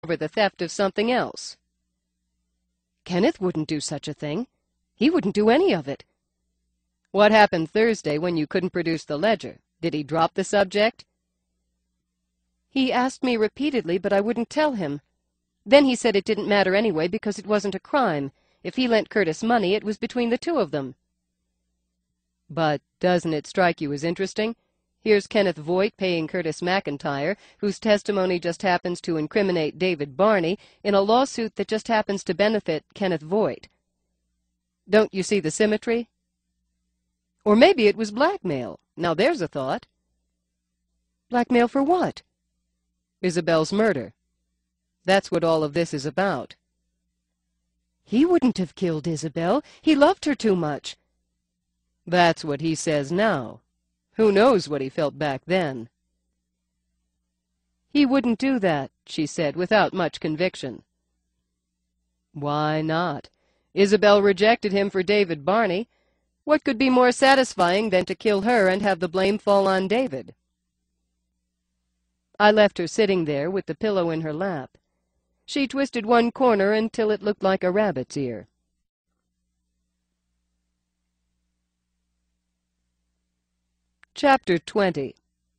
over the theft of something else. Kenneth wouldn't do such a thing. He wouldn't do any of it. What happened Thursday when you couldn't produce the ledger? Did he drop the subject? He asked me repeatedly, but I wouldn't tell him. Then he said it didn't matter anyway because it wasn't a crime. If he lent Curtis money, it was between the two of them. But doesn't it strike you as interesting? Here's Kenneth Voigt paying Curtis McIntyre, whose testimony just happens to incriminate David Barney, in a lawsuit that just happens to benefit Kenneth Voigt. Don't you see the symmetry? Or maybe it was blackmail. Now there's a thought. Blackmail for what? Isabel's murder. That's what all of this is about. He wouldn't have killed Isabel. He loved her too much. That's what he says now. Who knows what he felt back then? He wouldn't do that, she said, without much conviction. Why not? Isabel rejected him for David Barney. What could be more satisfying than to kill her and have the blame fall on David? I left her sitting there with the pillow in her lap. She twisted one corner until it looked like a rabbit's ear. Chapter 20.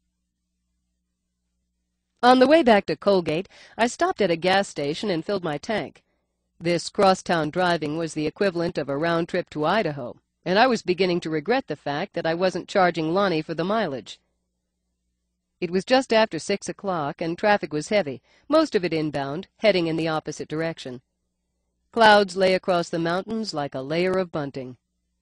On the way back to Colgate, I stopped at a gas station and filled my tank. This crosstown driving was the equivalent of a round trip to Idaho, and I was beginning to regret the fact that I wasn't charging Lonnie for the mileage. It was just after 6 o'clock, and traffic was heavy, most of it inbound, heading in the opposite direction. Clouds lay across the mountains like a layer of bunting.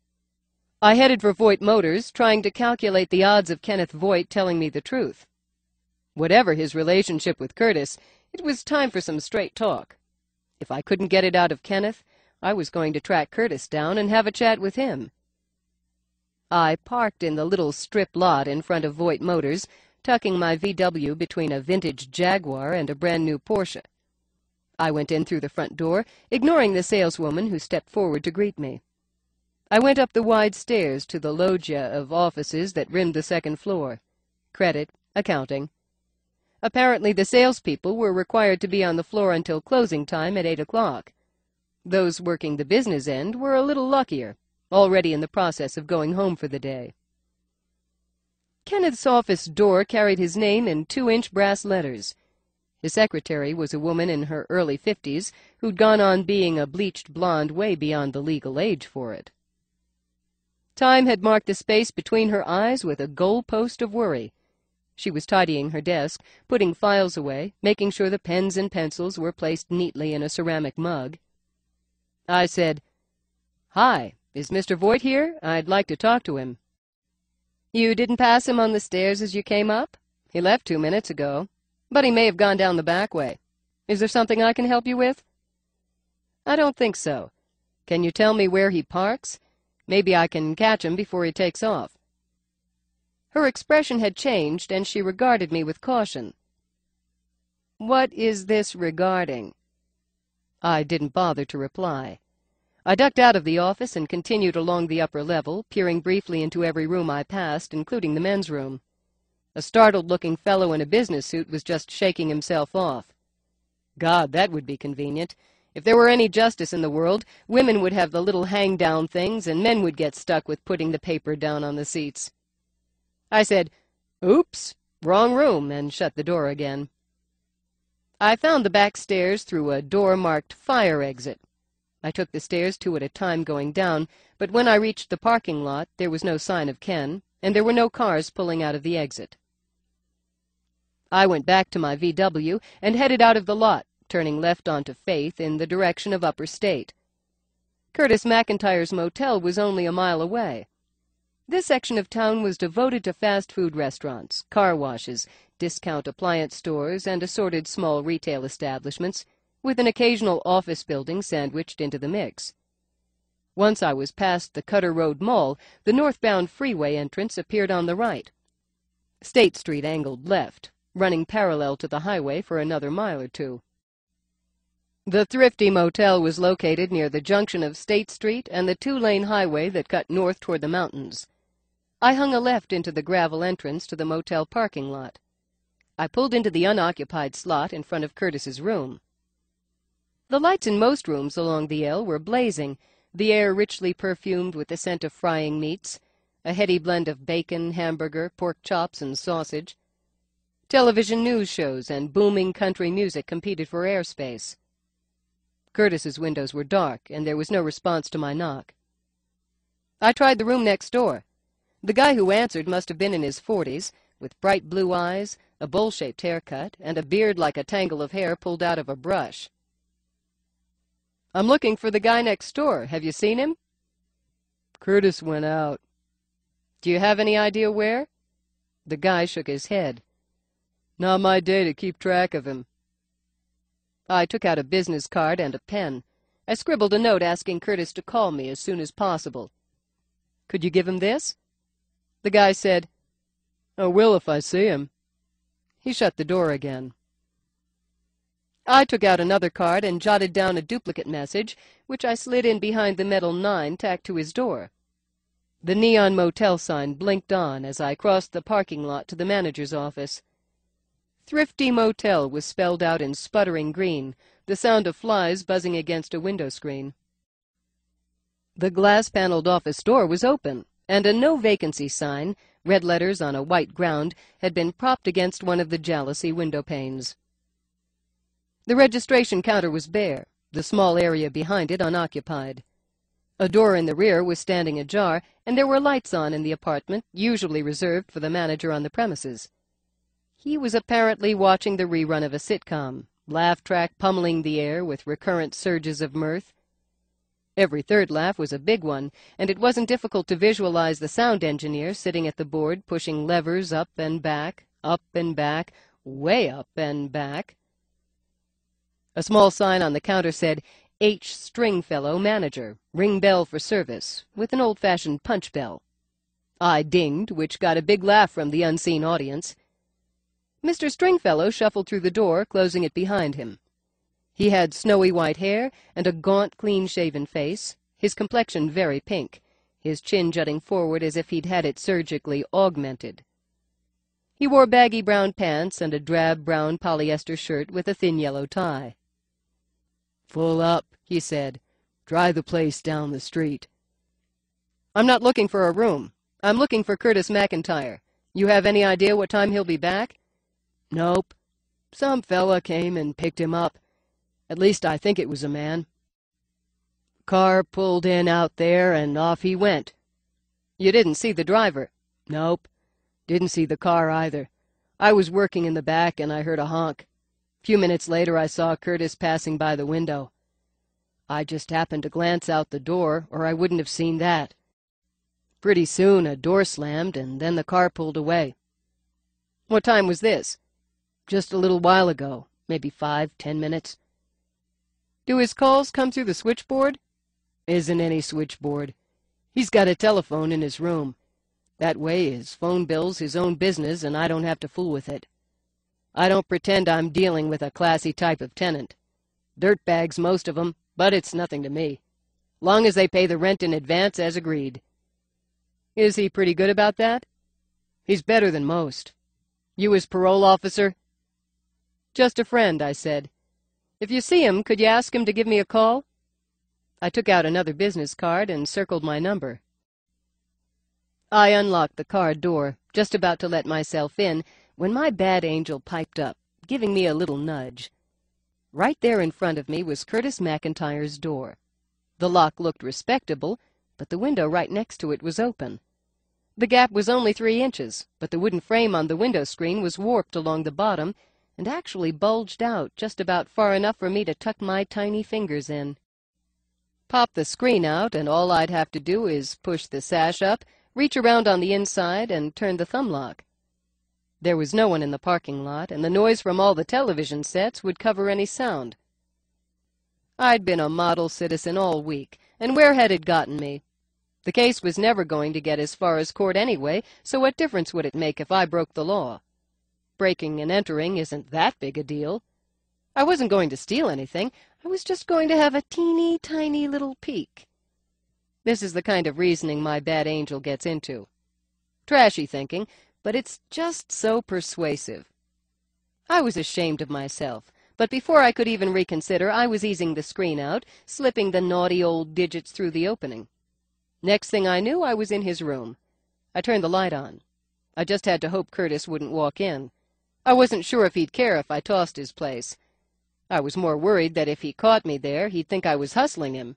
I headed for Voigt Motors, trying to calculate the odds of Kenneth Voigt telling me the truth. Whatever his relationship with Curtis, it was time for some straight talk. If I couldn't get it out of Kenneth, I was going to track Curtis down and have a chat with him. I parked in the little strip lot in front of Voigt Motors, tucking my VW between a vintage Jaguar and a brand-new Porsche. I went in through the front door, ignoring the saleswoman who stepped forward to greet me. I went up the wide stairs to the loggia of offices that rimmed the second floor. Credit, accounting. Apparently the salespeople were required to be on the floor until closing time at 8 o'clock. Those working the business end were a little luckier, already in the process of going home for the day. Kenneth's office door carried his name in 2-inch brass letters. His secretary was a woman in her early 50s who'd gone on being a bleached blonde way beyond the legal age for it. Time had marked the space between her eyes with a goalpost of worry. She was tidying her desk, putting files away, making sure the pens and pencils were placed neatly in a ceramic mug. I said, "Hi, is Mr. Voigt here? I'd like to talk to him." "You didn't pass him on the stairs as you came up? He left 2 minutes ago, but he may have gone down the back way. Is there something I can help you with?" "I don't think so. Can you tell me where he parks? Maybe I can catch him before he takes off." Her expression had changed, and she regarded me with caution. "What is this regarding?" I didn't bother to reply. I ducked out of the office and continued along the upper level, peering briefly into every room I passed, including the men's room. A startled-looking fellow in a business suit was just shaking himself off. God, that would be convenient. If there were any justice in the world, women would have the little hang-down things, and men would get stuck with putting the paper down on the seats. I said, "Oops, wrong room," and shut the door again. I found the back stairs through a door marked Fire Exit. I took the stairs 2 at a time going down, but when I reached the parking lot, there was no sign of Ken, and there were no cars pulling out of the exit. I went back to my VW and headed out of the lot, turning left onto Faith in the direction of Upper State. Curtis McIntyre's motel was only a mile away. This section of town was devoted to fast food restaurants, car washes, discount appliance stores, and assorted small retail establishments, with an occasional office building sandwiched into the mix. Once I was past the Cutter Road Mall, the northbound freeway entrance appeared on the right. State Street angled left, running parallel to the highway for another mile or 2. The Thrifty Motel was located near the junction of State Street and the 2-lane highway that cut north toward the mountains. I hung a left into the gravel entrance to the motel parking lot. I pulled into the unoccupied slot in front of Curtis's room. The lights in most rooms along the L were blazing, the air richly perfumed with the scent of frying meats, a heady blend of bacon, hamburger, pork chops, and sausage. Television news shows and booming country music competed for airspace. Curtis's windows were dark, and there was no response to my knock. I tried the room next door. The guy who answered must have been in his 40s, with bright blue eyes, a bowl-shaped haircut, and a beard like a tangle of hair pulled out of a brush. "I'm looking for the guy next door. Have you seen him?" "Curtis went out." "Do you have any idea where?" The guy shook his head. "Not my day to keep track of him." I took out a business card and a pen. I scribbled a note asking Curtis to call me as soon as possible. "Could you give him this?" The guy said, "I will if I see him." He shut the door again. I took out another card and jotted down a duplicate message, which I slid in behind the metal 9 tacked to his door. The neon motel sign blinked on as I crossed the parking lot to the manager's office. Thrifty Motel was spelled out in sputtering green, the sound of flies buzzing against a window screen. The glass-paneled office door was open, and a no vacancy sign, red letters on a white ground, had been propped against one of the jalousie window panes. The registration counter was bare, the small area behind it unoccupied. A door in the rear was standing ajar, and there were lights on in the apartment, usually reserved for the manager on the premises. He was apparently watching the rerun of a sitcom, laugh track pummeling the air with recurrent surges of mirth. Every third laugh was a big one, and it wasn't difficult to visualize the sound engineer sitting at the board pushing levers up and back, way up and back. A small sign on the counter said, "H. Stringfellow, Manager. Ring bell for service," with an old-fashioned punch bell. I dinged, which got a big laugh from the unseen audience. Mr. Stringfellow shuffled through the door, closing it behind him. He had snowy white hair and a gaunt, clean-shaven face, his complexion very pink, his chin jutting forward as if he'd had it surgically augmented. He wore baggy brown pants and a drab brown polyester shirt with a thin yellow tie. "Full up," he said. "Try the place down the street." "I'm not looking for a room. I'm looking for Curtis McIntyre. You have any idea what time he'll be back?" "Nope. Some fella came and picked him up. At least I think it was a man. Car pulled in out there and off he went." "You didn't see the driver?" "Nope. Didn't see the car either. I was working in the back and I heard a honk. Few minutes later I saw Curtis passing by the window. I just happened to glance out the door, or I wouldn't have seen that. Pretty soon a door slammed, and then the car pulled away." "What time was this?" "Just a little while ago, maybe 5-10 minutes. "Do his calls come through the switchboard?" "Isn't any switchboard. He's got a telephone in his room. That way his phone bill's his own business, and I don't have to fool with it. I don't pretend I'm dealing with a classy type of tenant. Dirtbags, most of 'em, but it's nothing to me. Long as they pay the rent in advance as agreed." "Is he pretty good about that?" "He's better than most." "You his parole officer?" "Just a friend," I said. "If you see him, could you ask him to give me a call?" I took out another business card and circled my number. I unlocked the car door, just about to let myself in, when my bad angel piped up, giving me a little nudge. Right there in front of me was Curtis McIntyre's door. The lock looked respectable, but the window right next to it was open. The gap was only 3 inches, but the wooden frame on the window screen was warped along the bottom and actually bulged out just about far enough for me to tuck my tiny fingers in. Pop the screen out, and all I'd have to do is push the sash up, reach around on the inside, and turn the thumb lock. There was no one in the parking lot, and the noise from all the television sets would cover any sound. I'd been a model citizen all week, and where had it gotten me? The case was never going to get as far as court anyway, so what difference would it make if I broke the law? Breaking and entering isn't that big a deal. I wasn't going to steal anything. I was just going to have a teeny tiny little peek. This is the kind of reasoning my bad angel gets into. Trashy thinking, but it's just so persuasive. I was ashamed of myself, But before I could even reconsider, I was easing the screen out, slipping the naughty old digits through the opening. Next thing I knew, I was in his room. I turned the light on. I just had to hope Curtis wouldn't walk in. I wasn't sure if he'd care if I tossed his place. I was more worried that if he caught me there, he'd think I was hustling him.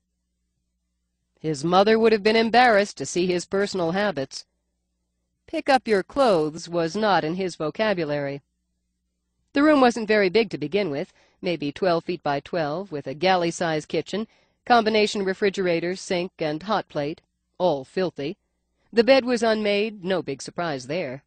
His mother would have been embarrassed to see his personal habits. Pick up your clothes was not in his vocabulary. The room wasn't very big to begin with, maybe 12 feet by 12, with a galley-size kitchen, combination refrigerator, sink, and hot plate, all filthy. The bed was unmade, no big surprise there.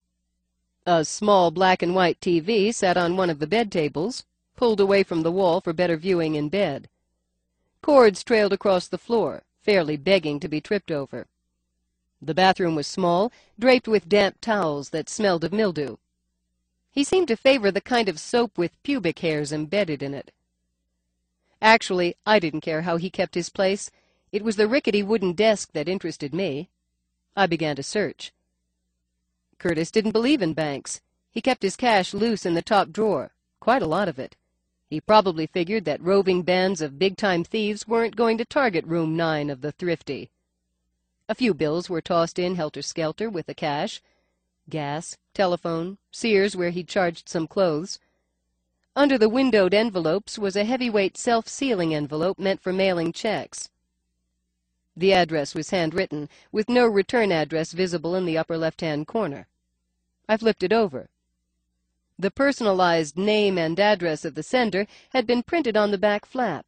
A small black-and-white TV sat on one of the bed tables, pulled away from the wall for better viewing in bed. Cords trailed across the floor, fairly begging to be tripped over. The bathroom was small, draped with damp towels that smelled of mildew. He seemed to favor the kind of soap with pubic hairs embedded in it. Actually, I didn't care how he kept his place. It was the rickety wooden desk that interested me. I began to search. Curtis didn't believe in banks. He kept his cash loose in the top drawer, quite a lot of it. He probably figured that roving bands of big-time thieves weren't going to target room 9 of the Thrifty. A few bills were tossed in helter-skelter with the cash. Gas, telephone, Sears where he'd charged some clothes. Under the windowed envelopes was a heavyweight self-sealing envelope meant for mailing checks. The address was handwritten, with no return address visible in the upper left-hand corner. I flipped it over. The personalized name and address of the sender had been printed on the back flap.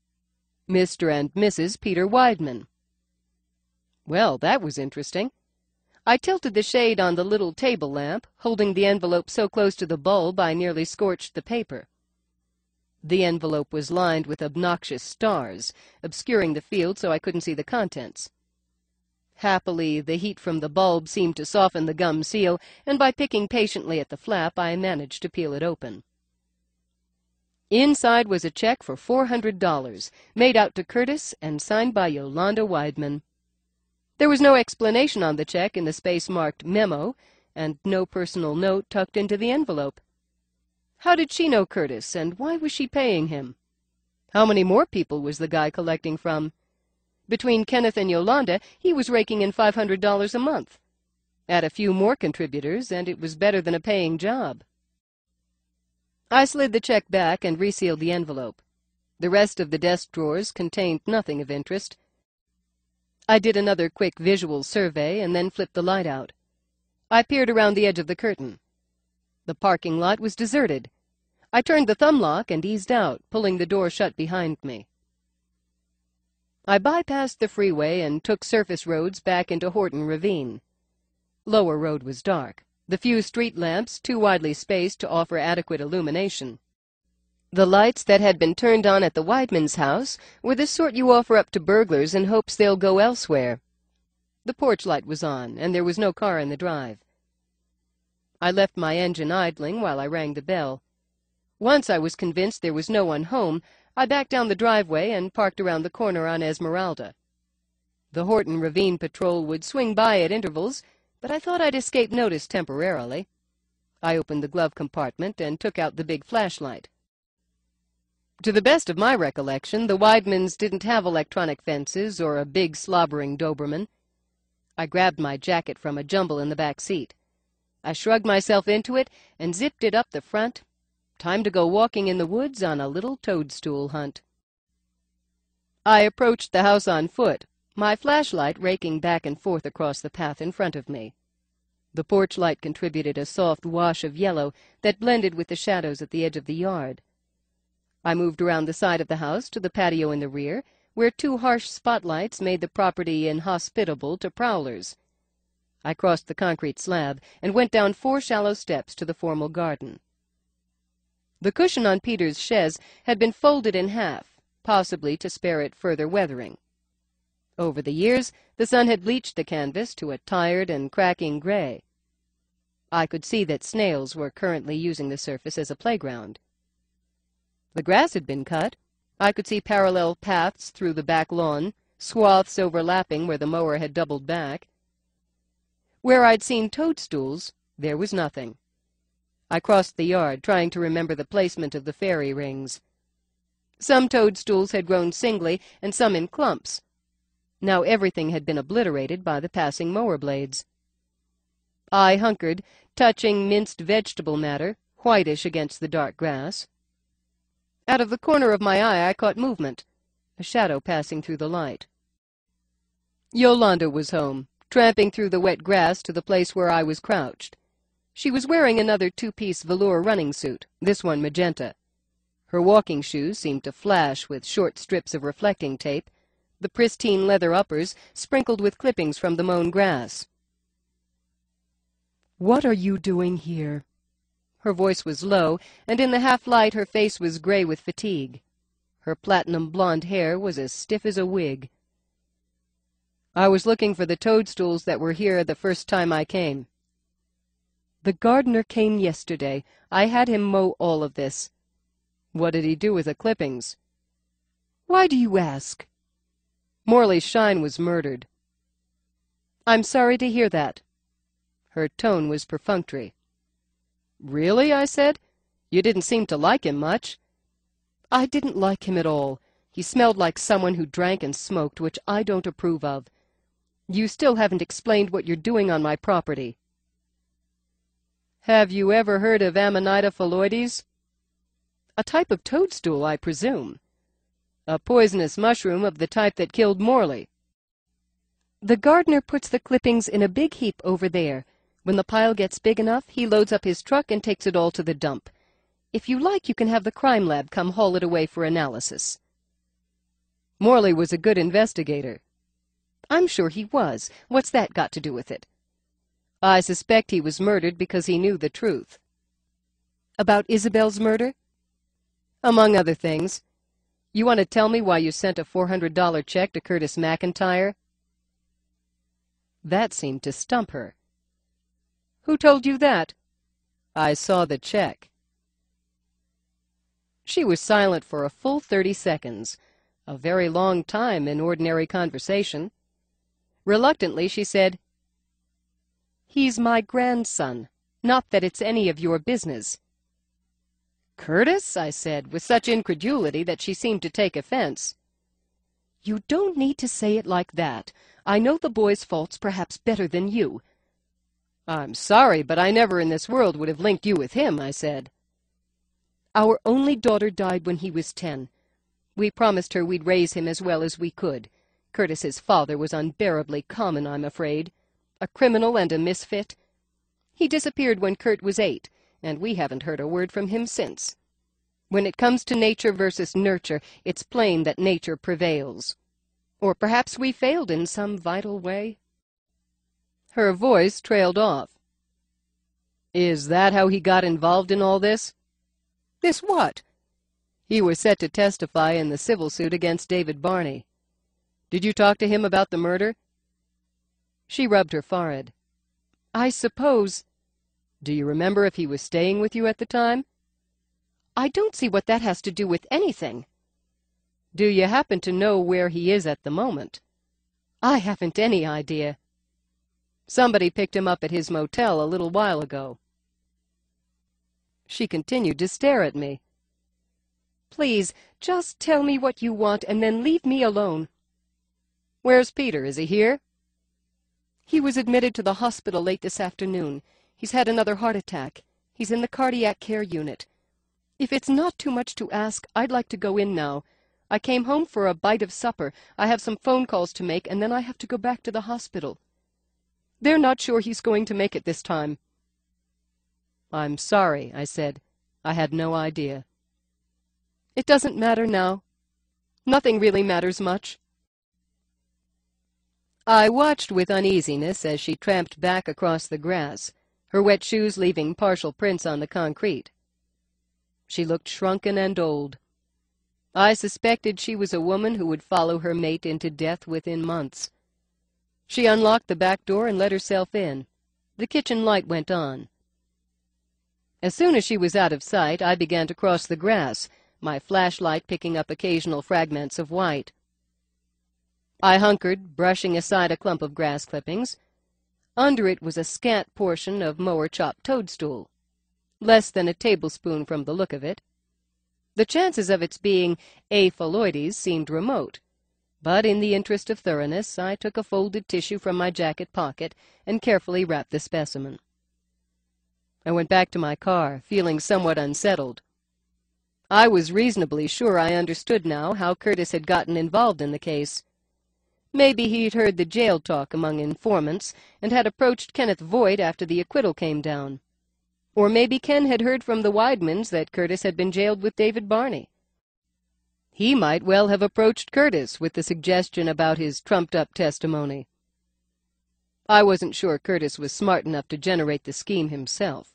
Mr. and Mrs. Peter Weidman. Well, that was interesting. I tilted the shade on the little table lamp, holding the envelope so close to the bulb I nearly scorched the paper. The envelope was lined with obnoxious stars, obscuring the field so I couldn't see the contents. Happily, the heat from the bulb seemed to soften the gum seal, and by picking patiently at the flap, I managed to peel it open. Inside was a check for $400, made out to Curtis and signed by Yolanda Weidman. There was no explanation on the check in the space marked Memo, and no personal note tucked into the envelope. How did she know Curtis, and why was she paying him? How many more people was the guy collecting from? Between Kenneth and Yolanda, he was raking in $500 a month. Add a few more contributors, and it was better than a paying job. I slid the check back and resealed the envelope. The rest of the desk drawers contained nothing of interest. I did another quick visual survey and then flipped the light out. I peered around the edge of the curtain. The parking lot was deserted. I turned the thumb lock and eased out, pulling the door shut behind me. I bypassed the freeway and took surface roads back into Horton Ravine. Lower Road was dark, the few street lamps too widely spaced to offer adequate illumination. The lights that had been turned on at the Weidman's house were the sort you offer up to burglars in hopes they'll go elsewhere. The porch light was on, and there was no car in the drive. I left my engine idling while I rang the bell. Once I was convinced there was no one home, I backed down the driveway and parked around the corner on Esmeralda. The Horton Ravine Patrol would swing by at intervals, but I thought I'd escape notice temporarily. I opened the glove compartment and took out the big flashlight. To the best of my recollection, the Weidmans didn't have electronic fences or a big slobbering Doberman. I grabbed my jacket from a jumble in the back seat. I shrugged myself into it and zipped it up the front. Time to go walking in the woods on a little toadstool hunt. I approached the house on foot, my flashlight raking back and forth across the path in front of me. The porch light contributed a soft wash of yellow that blended with the shadows at the edge of the yard. I moved around the side of the house to the patio in the rear, where 2 harsh spotlights made the property inhospitable to prowlers. I crossed the concrete slab and went down 4 shallow steps to the formal garden. The cushion on Peter's chaise had been folded in half, possibly to spare it further weathering. Over the years, the sun had bleached the canvas to a tired and cracking gray. I could see that snails were currently using the surface as a playground. The grass had been cut. I could see parallel paths through the back lawn, swaths overlapping where the mower had doubled back. Where I'd seen toadstools, there was nothing. I crossed the yard, trying to remember the placement of the fairy rings. Some toadstools had grown singly, and some in clumps. Now everything had been obliterated by the passing mower blades. I hunkered, touching minced vegetable matter, whitish against the dark grass. Out of the corner of my eye I caught movement, a shadow passing through the light. Yolanda was home, tramping through the wet grass to the place where I was crouched. She was wearing another two-piece velour running suit, this one magenta. Her walking shoes seemed to flash with short strips of reflecting tape, the pristine leather uppers sprinkled with clippings from the mown grass. "What are you doing here?" Her voice was low, and in the half-light her face was gray with fatigue. Her platinum blonde hair was as stiff as a wig. "I was looking for the toadstools that were here the first time I came." "The gardener came yesterday. I had him mow all of this." "What did he do with the clippings?" "Why do you ask?" "Morley's shine was murdered." "I'm sorry to hear that." Her tone was perfunctory. "Really?" I said. "You didn't seem to like him much." "I didn't like him at all. He smelled like someone who drank and smoked, which I don't approve of. You still haven't explained what you're doing on my property." "Have you ever heard of Amanita phalloides?" "A type of toadstool, I presume." "A poisonous mushroom of the type that killed Morley." "The gardener puts the clippings in a big heap over there. When the pile gets big enough, he loads up his truck and takes it all to the dump. If you like, you can have the crime lab come haul it away for analysis." "Morley was a good investigator." "I'm sure he was. What's that got to do with it?" "I suspect he was murdered because he knew the truth." "About Isabel's murder?" "Among other things. You want to tell me why you sent a $400 check to Curtis McIntyre?" That seemed to stump her. "Who told you that?" "I saw the check." She was silent for a full 30 seconds, a very long time in ordinary conversation. Reluctantly, she said, "He's my grandson. Not that it's any of your business." "Curtis?" I said, with such incredulity that she seemed to take offense. "You don't need to say it like that. I know the boy's faults perhaps better than you." "I'm sorry, but I never in this world would have linked you with him," I said. "Our only daughter died when he was 10. We promised her we'd raise him as well as we could. Curtis's father was unbearably common, I'm afraid. A criminal and a misfit. He disappeared when Kurt was 8, and we haven't heard a word from him since. When it comes to nature versus nurture, it's plain that nature prevails. Or perhaps we failed in some vital way." Her voice trailed off. "Is that how he got involved in all this?" "This what?" "He was set to testify in the civil suit against David Barney. Did you talk to him about the murder?" She rubbed her forehead. "I suppose—" "Do you remember if he was staying with you at the time?" "I don't see what that has to do with anything." "Do you happen to know where he is at the moment?" "I haven't any idea." "Somebody picked him up at his motel a little while ago." She continued to stare at me. "Please, just tell me what you want and then leave me alone." "Where's Peter? Is he here?" "He was admitted to the hospital late this afternoon. He's had another heart attack. He's in the cardiac care unit. If it's not too much to ask, I'd like to go in now. I came home for a bite of supper. I have some phone calls to make, and then I have to go back to the hospital. They're not sure he's going to make it this time." "I'm sorry," I said. "I had no idea." "It doesn't matter now. Nothing really matters much." I watched with uneasiness as she tramped back across the grass, her wet shoes leaving partial prints on the concrete. She looked shrunken and old. I suspected she was a woman who would follow her mate into death within months. She unlocked the back door and let herself in. The kitchen light went on. As soon as she was out of sight, I began to cross the grass, my flashlight picking up occasional fragments of white. I hunkered, brushing aside a clump of grass clippings. Under it was a scant portion of mower-chopped toadstool. less than a tablespoon from the look of it. The chances of its being A. phalloides seemed remote, but in the interest of thoroughness I took a folded tissue from my jacket pocket and carefully wrapped the specimen. I went back to my car, feeling somewhat unsettled. I was reasonably sure I understood now how Curtis had gotten involved in the case. Maybe he'd heard the jail talk among informants and had approached Kenneth Voigt after the acquittal came down. Or maybe Ken had heard from the Weidmans that Curtis had been jailed with David Barney. He might well have approached Curtis with the suggestion about his trumped-up testimony. I wasn't sure Curtis was smart enough to generate the scheme himself.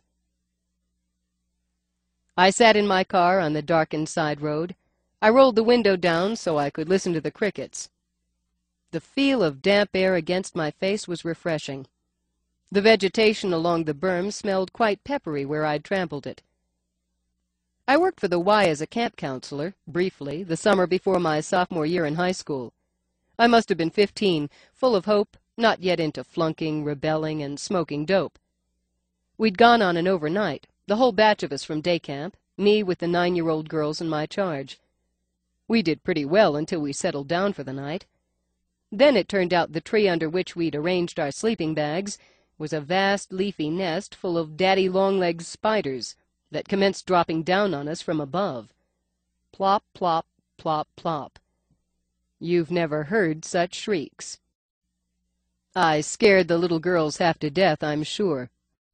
I sat in my car on the darkened side road. I rolled the window down so I could listen to the crickets. The feel of damp air against my face was refreshing. The vegetation along the berm smelled quite peppery where I'd trampled it. I worked for the Y as a camp counselor, briefly, the summer before my sophomore year in high school. I must have been 15, full of hope, not yet into flunking, rebelling, and smoking dope. We'd gone on an overnight, the whole batch of us from day camp, me with the 9-year-old girls in my charge. We did pretty well until we settled down for the night. Then it turned out the tree under which we'd arranged our sleeping bags was a vast leafy nest full of daddy-long-legs spiders that commenced dropping down on us from above. Plop, plop, plop, plop. You've never heard such shrieks. I scared the little girls half to death, I'm sure.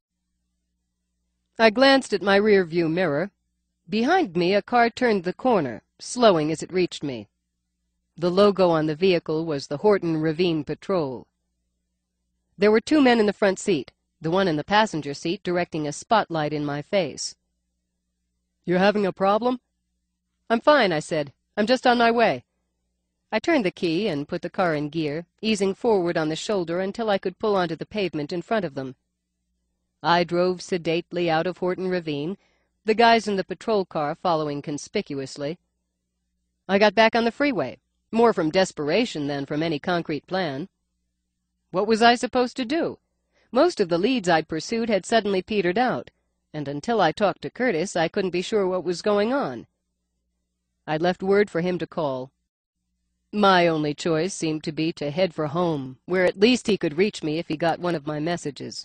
I glanced at my rear-view mirror. Behind me, a car turned the corner, slowing as it reached me. The logo on the vehicle was the Horton Ravine Patrol. There were 2 men in the front seat, the one in the passenger seat directing a spotlight in my face. "You're having a problem?" "I'm fine," I said. "I'm just on my way." I turned the key and put the car in gear, easing forward on the shoulder until I could pull onto the pavement in front of them. I drove sedately out of Horton Ravine, the guys in the patrol car following conspicuously. I got back on the freeway, more from desperation than from any concrete plan. What was I supposed to do? Most of the leads I'd pursued had suddenly petered out, and until I talked to Curtis, I couldn't be sure what was going on. I'd left word for him to call. My only choice seemed to be to head for home, where at least he could reach me if he got one of my messages.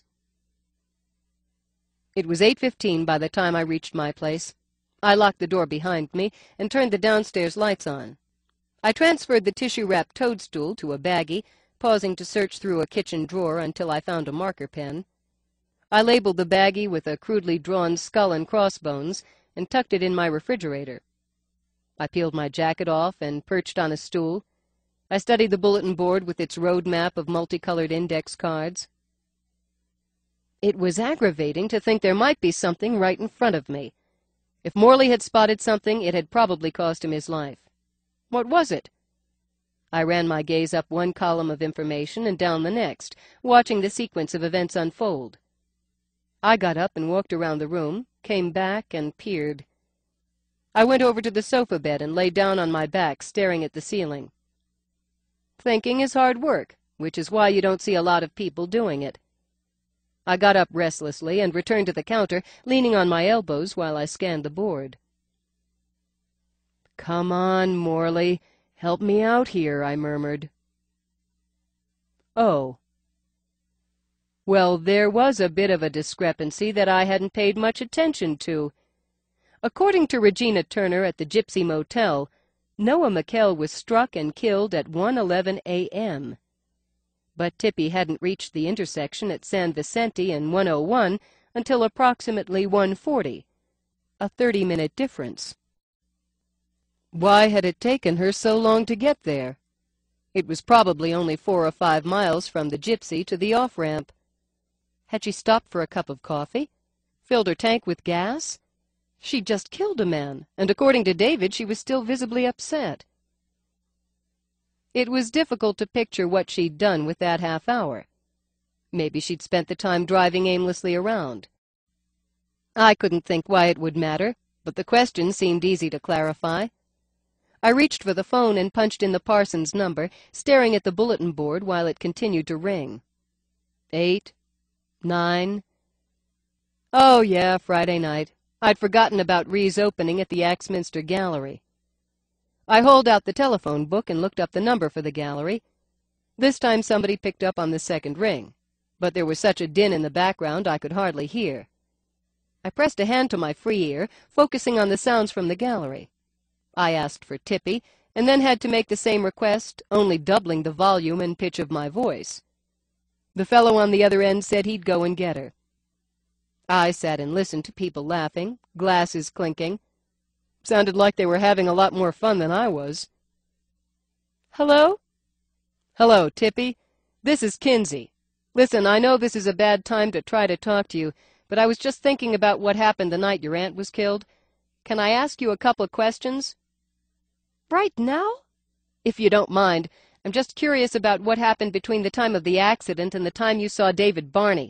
It was 8:15 by the time I reached my place. I locked the door behind me and turned the downstairs lights on. I transferred the tissue-wrapped toadstool to a baggie, pausing to search through a kitchen drawer until I found a marker pen. I labeled the baggie with a crudely drawn skull and crossbones and tucked it in my refrigerator. I peeled my jacket off and perched on a stool. I studied the bulletin board with its road map of multicolored index cards. It was aggravating to think there might be something right in front of me. If Morley had spotted something, it had probably cost him his life. What was it? I ran my gaze up one column of information and down the next, watching the sequence of events unfold. I got up and walked around the room, came back and peered. I went over to the sofa bed and lay down on my back, staring at the ceiling. Thinking is hard work, which is why you don't see a lot of people doing it. I got up restlessly and returned to the counter, leaning on my elbows while I scanned the board. "Come on, Morley. Help me out here," I murmured. Oh. Well, there was a bit of a discrepancy that I hadn't paid much attention to. According to Regina Turner at the Gypsy Motel, Noah McKell was struck and killed at 1:11 a.m. But Tippy hadn't reached the intersection at San Vicente and 101 until approximately 1:40, a 30-minute difference. Why had it taken her so long to get there? It was probably only 4 or 5 miles from the Gypsy to the off-ramp. Had she stopped for a cup of coffee? Filled her tank with gas? She'd just killed a man, and according to David, she was still visibly upset. It was difficult to picture what she'd done with that half hour. Maybe she'd spent the time driving aimlessly around. I couldn't think why it would matter, but the question seemed easy to clarify. I reached for the phone and punched in the Parsons number, staring at the bulletin board while it continued to ring. 8, 9... Oh, yeah, Friday night. I'd forgotten about Rhee's opening at the Axminster Gallery. I hauled out the telephone book and looked up the number for the gallery. This time somebody picked up on the second ring, but there was such a din in the background I could hardly hear. I pressed a hand to my free ear, focusing on the sounds from the gallery. I asked for Tippy, and then had to make the same request, only doubling the volume and pitch of my voice. The fellow on the other end said he'd go and get her. I sat and listened to people laughing, glasses clinking. Sounded like they were having a lot more fun than I was. Hello? Hello, Tippy. This is Kinsey. Listen, I know this is a bad time to try to talk to you, but I was just thinking about what happened the night your aunt was killed. Can I ask you a couple of questions? Right now? If you don't mind, I'm just curious about what happened between the time of the accident and the time you saw David Barney.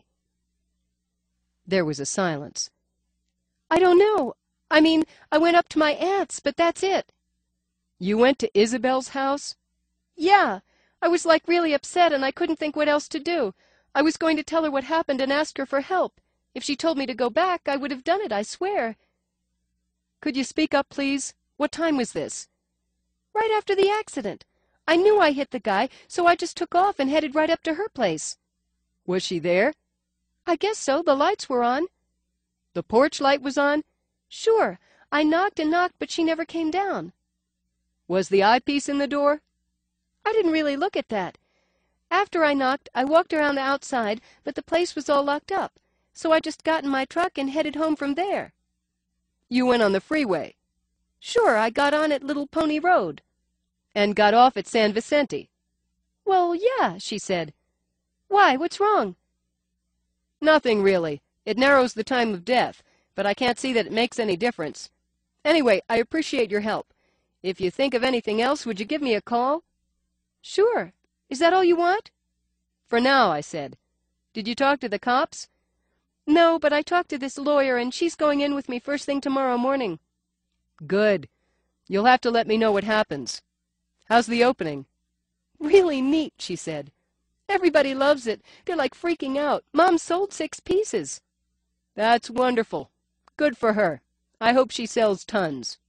There was a silence. I don't know. I mean, I went up to my aunt's, but that's it. You went to Isabel's house? Yeah. I was like really upset and I couldn't think what else to do. I was going to tell her what happened and ask her for help. If she told me to go back, I would have done it, I swear. Could you speak up, please? What time was this? Right after the accident. I knew I hit the guy, so I just took off and headed right up to her place. Was she there? I guess so. The lights were on. The porch light was on? Sure. I knocked and knocked, but she never came down. Was the eyepiece in the door? I didn't really look at that. After I knocked, I walked around the outside, but the place was all locked up, so I just got in my truck and headed home from there. You went on the freeway? Sure, I got on at Little Pony Road. And got off at San Vicente? Well, yeah, she said. Why, what's wrong? Nothing, really. It narrows the time of death, but I can't see that it makes any difference. Anyway, I appreciate your help. If you think of anything else, would you give me a call? Sure. Is that all you want? For now, I said. Did you talk to the cops? No, but I talked to this lawyer, and she's going in with me first thing tomorrow morning. Good. You'll have to let me know what happens. How's the opening? Really neat, she said. Everybody loves it. They're like freaking out. Mom sold 6 pieces. That's wonderful. Good for her. I hope she sells tons.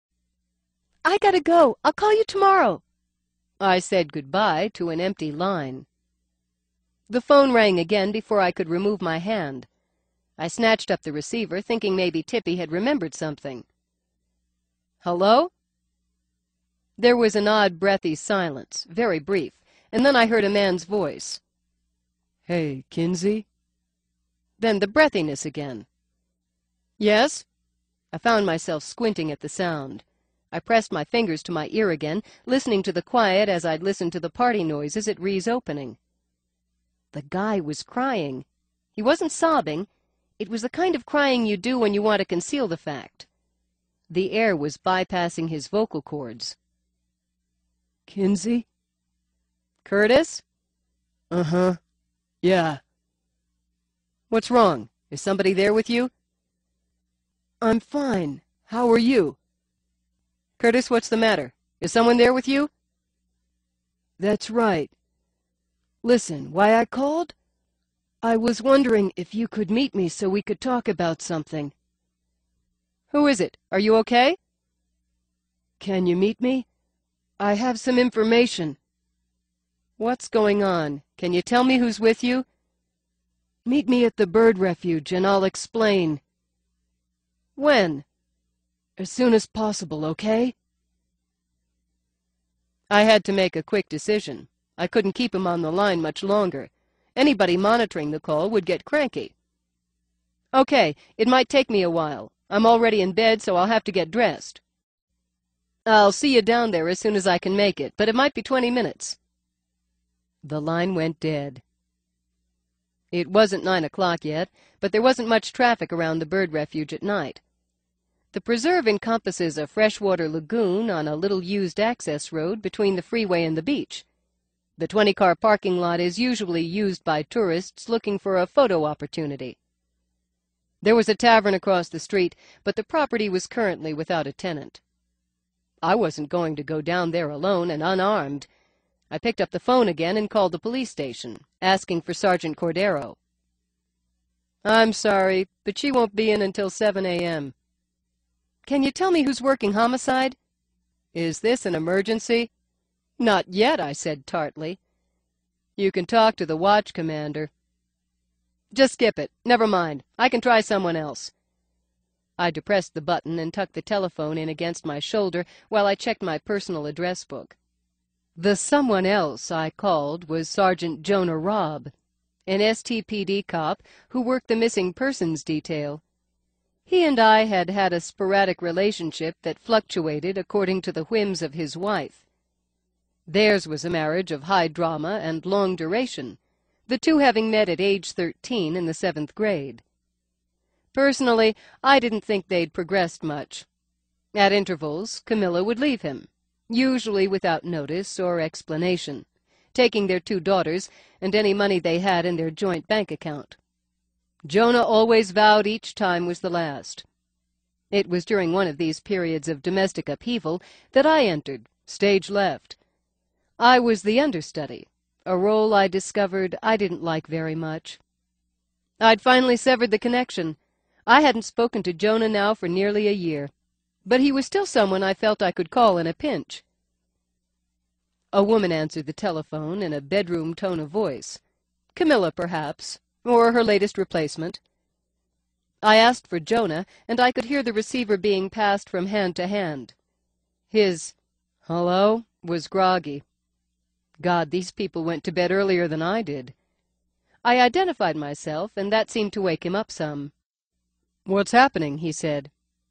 I gotta go. I'll call you tomorrow. I said goodbye to an empty line. The phone rang again before I could remove my hand. I snatched up the receiver, thinking maybe Tippy had remembered something. Hello? There was an odd, breathy silence, very brief, and then I heard a man's voice. Hey, Kinsey? Then the breathiness again. Yes? I found myself squinting at the sound. I pressed my fingers to my ear again, listening to the quiet as I'd listened to the party noises at Rhee's opening. The guy was crying. He wasn't sobbing. It was the kind of crying you do when you want to conceal the fact. The air was bypassing his vocal cords. Kinsey? Curtis? Uh-huh. Yeah. What's wrong? Is somebody there with you? I'm fine. How are you? Curtis, what's the matter? Is someone there with you? That's right. Listen, why I called? I was wondering if you could meet me so we could talk about something. Who is it? Are you okay? Can you meet me? I have some information. What's going on? Can you tell me who's with you? Meet me at the bird refuge and I'll explain. When? As soon as possible, okay? I had to make a quick decision. I couldn't keep him on the line much longer. Anybody monitoring the call would get cranky. Okay, it might take me a while. I'm already in bed, so I'll have to get dressed. I'll see you down there as soon as I can make it, but it might be 20 minutes. The line went dead. It wasn't 9 o'clock yet, but there wasn't much traffic around the bird refuge at night. The preserve encompasses a freshwater lagoon on a little used access road between the freeway and the beach. The 20-car parking lot is usually used by tourists looking for a photo opportunity. There was a tavern across the street, but the property was currently without a tenant. I wasn't going to go down there alone and unarmed. I picked up the phone again and called the police station, asking for Sergeant Cordero. I'm sorry, but she won't be in until 7 a.m. Can you tell me who's working homicide? Is this an emergency? Not yet, I said tartly. You can talk to the watch commander. Just skip it. Never mind. I can try someone else. I depressed the button and tucked the telephone in against my shoulder while I checked my personal address book. The someone else I called was Sergeant Jonah Robb, an STPD cop who worked the missing persons detail. He and I had had a sporadic relationship that fluctuated according to the whims of his wife. Theirs was a marriage of high drama and long duration, the two having met at age 13 in the 7th grade. Personally, I didn't think they'd progressed much. At intervals, Camilla would leave him, usually without notice or explanation, taking their 2 daughters and any money they had in their joint bank account. Jonah always vowed each time was the last. It was during one of these periods of domestic upheaval that I entered, stage left. I was the understudy, a role I discovered I didn't like very much. I'd finally severed the connection. I hadn't spoken to Jonah now for nearly a year, but he was still someone I felt I could call in a pinch. A woman answered the telephone in a bedroom tone of voice. Camilla, perhaps, or her latest replacement. I asked for Jonah, and I could hear the receiver being passed from hand to hand. His "hello" was groggy. God, these people went to bed earlier than I did. I identified myself, and that seemed to wake him up some. "What's happening?" he said.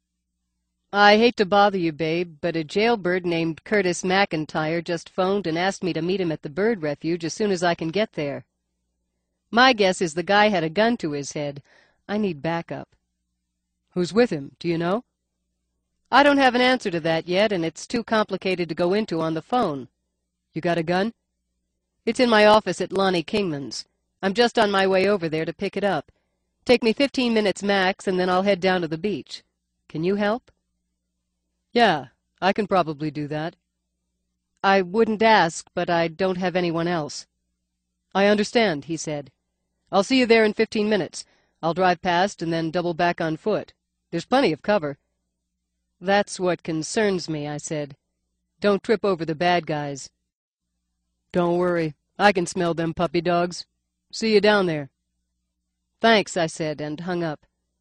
"I hate to bother you, babe, but a jailbird named Curtis McIntyre just phoned and asked me to meet him at the bird refuge as soon as I can get there. My guess is the guy had a gun to his head. I need backup." "Who's with him, do you know?" "I don't have an answer to that yet, and it's too complicated to go into on the phone." "You got a gun?" "It's in my office at Lonnie Kingman's. I'm just on my way over there to pick it up. Take me 15 minutes max, and then I'll head down to the beach. Can you help?" "Yeah, I can probably do that." "I wouldn't ask, but I don't have anyone else." "I understand," he said. "I'll see you there in 15 minutes. I'll drive past and then double back on foot. There's plenty of cover." "That's what concerns me," I said. "Don't trip over the bad guys." "Don't worry. I can smell them puppy dogs. See you down there." "Thanks," I said, and hung up.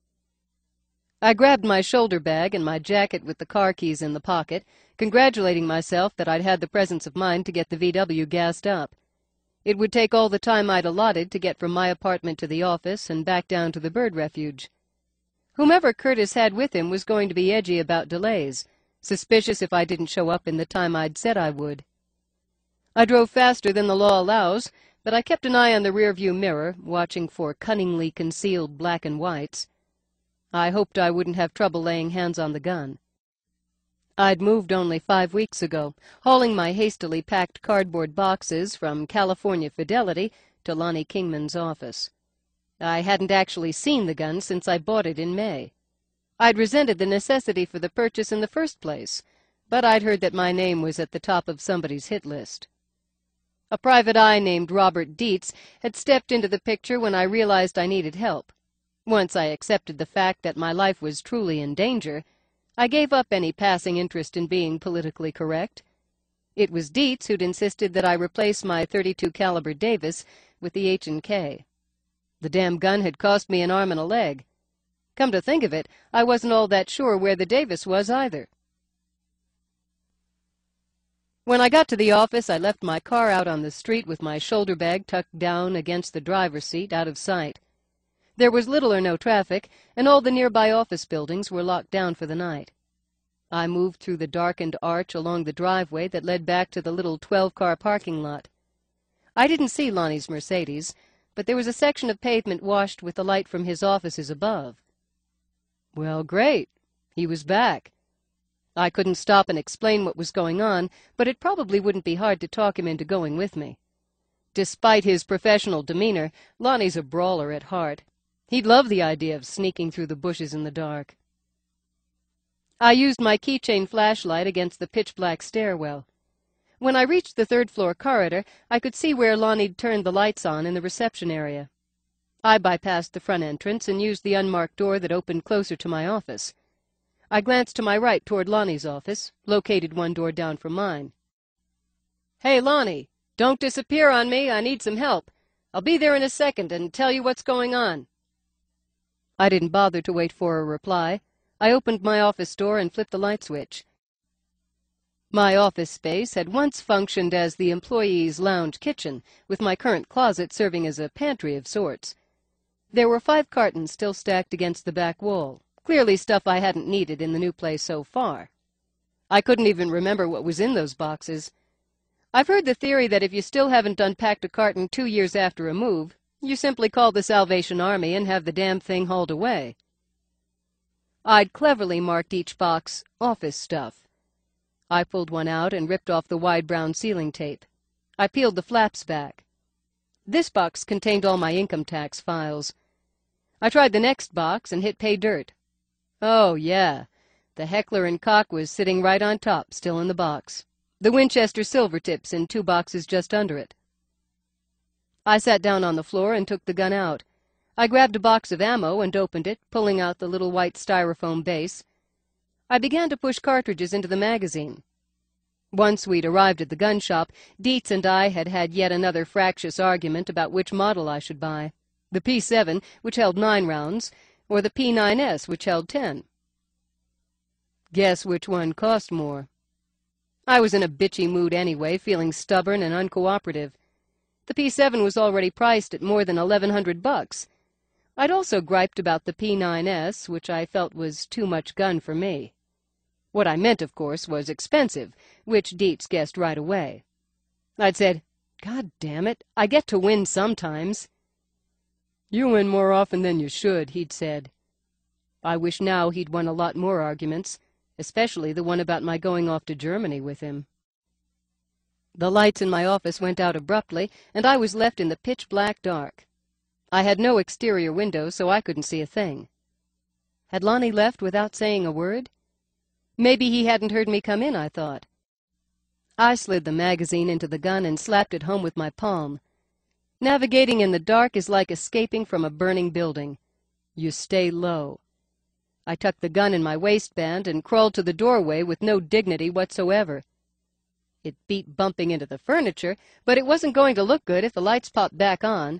I grabbed my shoulder bag and my jacket with the car keys in the pocket, congratulating myself that I'd had the presence of mind to get the VW gassed up. It would take all the time I'd allotted to get from my apartment to the office and back down to the bird refuge. Whomever Curtis had with him was going to be edgy about delays, suspicious if I didn't show up in the time I'd said I would. I drove faster than the law allows, but I kept an eye on the rearview mirror, watching for cunningly concealed black and whites. I hoped I wouldn't have trouble laying hands on the gun. I'd moved only 5 weeks ago, hauling my hastily packed cardboard boxes from California Fidelity to Lonnie Kingman's office. I hadn't actually seen the gun since I bought it in May. I'd resented the necessity for the purchase in the first place, but I'd heard that my name was at the top of somebody's hit list. A private eye named Robert Dietz had stepped into the picture when I realized I needed help. Once I accepted the fact that my life was truly in danger, I gave up any passing interest in being politically correct. It was Dietz who'd insisted that I replace my .32 caliber Davis with the H&K. The damn gun had cost me an arm and a leg. Come to think of it, I wasn't all that sure where the Davis was either. When I got to the office, I left my car out on the street with my shoulder bag tucked down against the driver's seat, out of sight. There was little or no traffic, and all the nearby office buildings were locked down for the night. I moved through the darkened arch along the driveway that led back to the little 12-car parking lot. I didn't see Lonnie's Mercedes, but there was a section of pavement washed with the light from his offices above. Well, great. He was back. I couldn't stop and explain what was going on, but it probably wouldn't be hard to talk him into going with me. Despite his professional demeanor, Lonnie's a brawler at heart. He'd love the idea of sneaking through the bushes in the dark. I used my keychain flashlight against the pitch-black stairwell. When I reached the third-floor corridor, I could see where Lonnie'd turned the lights on in the reception area. I bypassed the front entrance and used the unmarked door that opened closer to my office. I glanced to my right toward Lonnie's office, located one door down from mine. "Hey, Lonnie, don't disappear on me. I need some help. I'll be there in a second and tell you what's going on." I didn't bother to wait for a reply. I opened my office door and flipped the light switch. My office space had once functioned as the employees' lounge kitchen, with my current closet serving as a pantry of sorts. There were 5 cartons still stacked against the back wall, clearly stuff I hadn't needed in the new place so far. I couldn't even remember what was in those boxes. I've heard the theory that if you still haven't unpacked a carton 2 years after a move, you simply call the Salvation Army and have the damn thing hauled away. I'd cleverly marked each box office stuff. I pulled one out and ripped off the wide brown sealing tape. I peeled the flaps back. This box contained all my income tax files. I tried the next box and hit pay dirt. Oh, yeah, the Heckler & Koch was sitting right on top, still in the box. The Winchester Silvertips in 2 boxes just under it. I sat down on the floor and took the gun out. I grabbed a box of ammo and opened it, pulling out the little white styrofoam base. I began to push cartridges into the magazine. Once we'd arrived at the gun shop, Dietz and I had had yet another fractious argument about which model I should buy, the P7, which held 9 rounds, or the P9S, which held 10. Guess which one cost more. I was in a bitchy mood anyway, feeling stubborn and uncooperative. The P7 was already priced at more than $1,100. I'd also griped about the P9S, which I felt was too much gun for me. What I meant, of course, was expensive, which Dietz guessed right away. I'd said, "God damn it, I get to win sometimes." "You win more often than you should," he'd said. I wish now he'd won a lot more arguments, especially the one about my going off to Germany with him. The lights in my office went out abruptly, and I was left in the pitch-black dark. I had no exterior window, so I couldn't see a thing. Had Lonnie left without saying a word? Maybe he hadn't heard me come in, I thought. I slid the magazine into the gun and slapped it home with my palm. Navigating in the dark is like escaping from a burning building. You stay low. I tucked the gun in my waistband and crawled to the doorway with no dignity whatsoever. It beat bumping into the furniture, but it wasn't going to look good if the lights popped back on.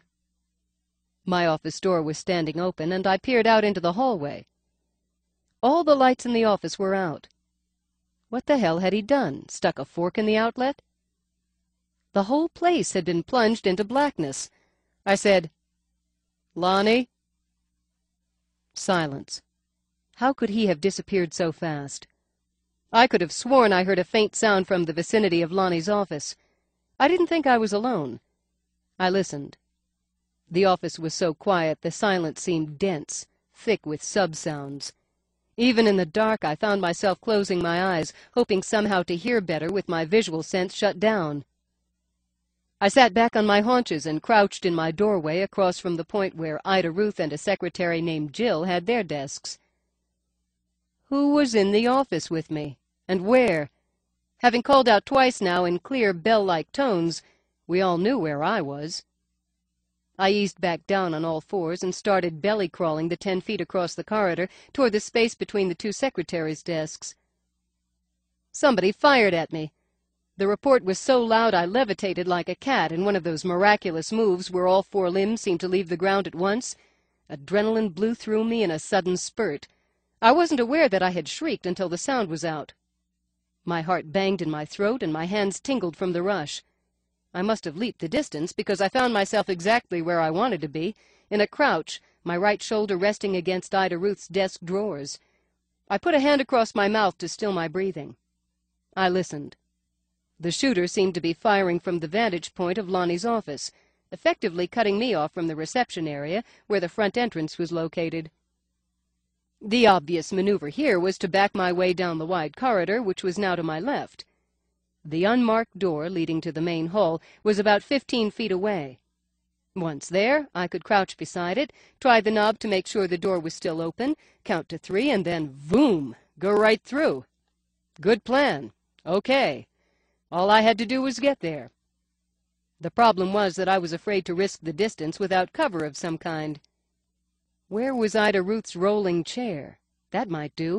My office door was standing open, and I peered out into the hallway. All the lights in the office were out. What the hell had he done? Stuck a fork in the outlet? The whole place had been plunged into blackness. I said, "Lonnie?" Silence. How could he have disappeared so fast? I could have sworn I heard a faint sound from the vicinity of Lonnie's office. I didn't think I was alone. I listened. The office was so quiet the silence seemed dense, thick with sub-sounds. Even in the dark I found myself closing my eyes, hoping somehow to hear better with my visual sense shut down. I sat back on my haunches and crouched in my doorway across from the point where Ida Ruth and a secretary named Jill had their desks. Who was in the office with me? And where? Having called out twice now in clear, bell-like tones, we all knew where I was. I eased back down on all fours and started belly-crawling the 10 feet across the corridor toward the space between the 2 secretaries' desks. Somebody fired at me. The report was so loud I levitated like a cat in one of those miraculous moves where all 4 limbs seem to leave the ground at once. Adrenaline blew through me in a sudden spurt. I wasn't aware that I had shrieked until the sound was out. My heart banged in my throat and my hands tingled from the rush. I must have leaped the distance because I found myself exactly where I wanted to be, in a crouch, my right shoulder resting against Ida Ruth's desk drawers. I put a hand across my mouth to still my breathing. I listened. The shooter seemed to be firing from the vantage point of Lonnie's office, effectively cutting me off from the reception area where the front entrance was located. The obvious maneuver here was to back my way down the wide corridor, which was now to my left. The unmarked door leading to the main hall was about 15 feet away. Once there, I could crouch beside it, try the knob to make sure the door was still open, count to 3, and then, voom, go right through. Good plan. Okay. All I had to do was get there. The problem was that I was afraid to risk the distance without cover of some kind. Where was Ida Ruth's rolling chair? That might do.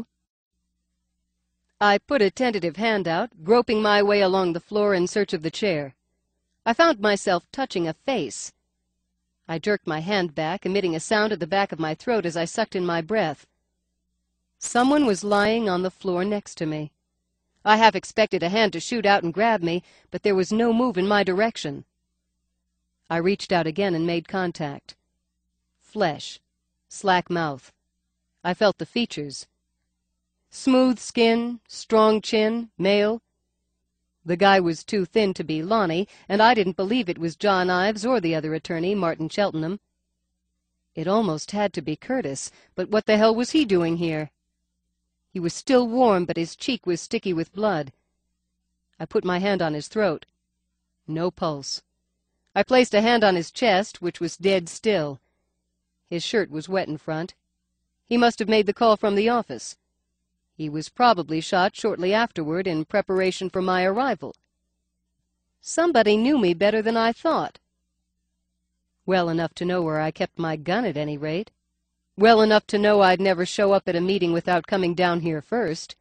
I put a tentative hand out, groping my way along the floor in search of the chair. I found myself touching a face. I jerked my hand back, emitting a sound at the back of my throat as I sucked in my breath. Someone was lying on the floor next to me. I half expected a hand to shoot out and grab me, but there was no move in my direction. I reached out again and made contact. Flesh. Slack mouth. I felt the features. Smooth skin, strong chin, male. The guy was too thin to be Lonnie, and I didn't believe it was John Ives or the other attorney, Martin Cheltenham. It almost had to be Curtis, but what the hell was he doing here? He was still warm, but his cheek was sticky with blood. I put my hand on his throat. No pulse. I placed a hand on his chest, which was dead still. His shirt was wet in front. He must have made the call from the office. He was probably shot shortly afterward in preparation for my arrival. Somebody knew me better than I thought. Well enough to know where I kept my gun at any rate. Well enough to know I'd never show up at a meeting without coming down here first.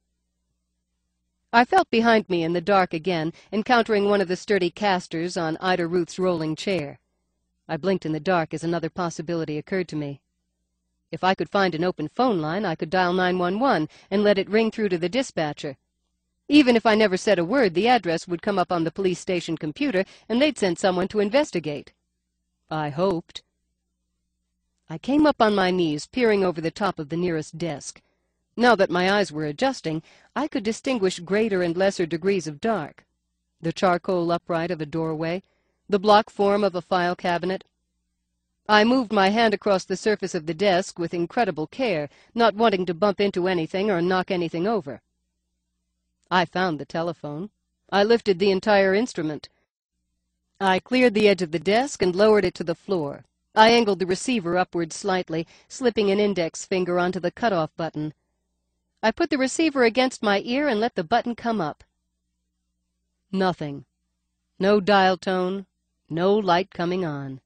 I felt behind me in the dark again, encountering one of the sturdy casters on Ida Ruth's rolling chair. I blinked in the dark as another possibility occurred to me. If I could find an open phone line, I could dial 911 and let it ring through to the dispatcher. Even if I never said a word, the address would come up on the police station computer, and they'd send someone to investigate. I hoped. I came up on my knees, peering over the top of the nearest desk. Now that my eyes were adjusting, I could distinguish greater and lesser degrees of dark. The charcoal upright of a doorway, the block form of a file cabinet. I moved my hand across the surface of the desk with incredible care, not wanting to bump into anything or knock anything over. I found the telephone. I lifted the entire instrument. I cleared the edge of the desk and lowered it to the floor. I angled the receiver upward slightly, slipping an index finger onto the cutoff button. I put the receiver against my ear and let the button come up. Nothing. No dial tone, no light coming on.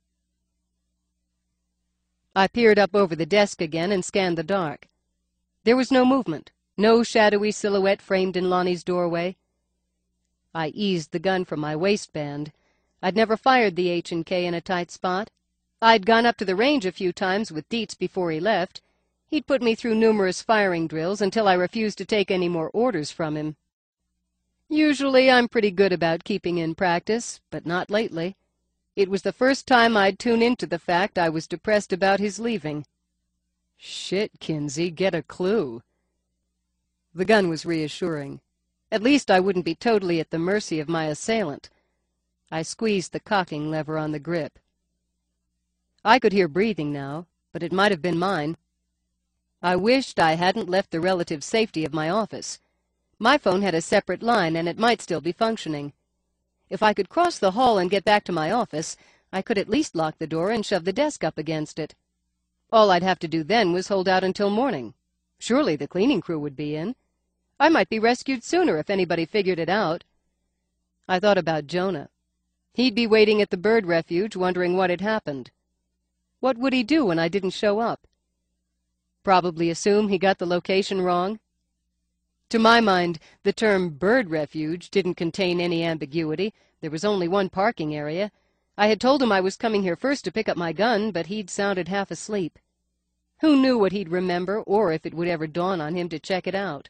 I peered up over the desk again and scanned the dark. There was no movement, no shadowy silhouette framed in Lonnie's doorway. I eased the gun from my waistband. I'd never fired the H&K in a tight spot. I'd gone up to the range a few times with Dietz before he left. He'd put me through numerous firing drills until I refused to take any more orders from him. Usually I'm pretty good about keeping in practice, but not lately. It was the first time I'd tune into the fact I was depressed about his leaving. Shit, Kinsey, get a clue. The gun was reassuring. At least I wouldn't be totally at the mercy of my assailant. I squeezed the cocking lever on the grip. I could hear breathing now, but it might have been mine. I wished I hadn't left the relative safety of my office. My phone had a separate line, and it might still be functioning. If I could cross the hall and get back to my office, I could at least lock the door and shove the desk up against it. All I'd have to do then was hold out until morning. Surely the cleaning crew would be in. I might be rescued sooner if anybody figured it out. I thought about Jonah. He'd be waiting at the bird refuge, wondering what had happened. What would he do when I didn't show up? Probably assume he got the location wrong. To my mind, the term bird refuge didn't contain any ambiguity. There was only one parking area. I had told him I was coming here first to pick up my gun, but he'd sounded half asleep. Who knew what he'd remember, or if it would ever dawn on him to check it out?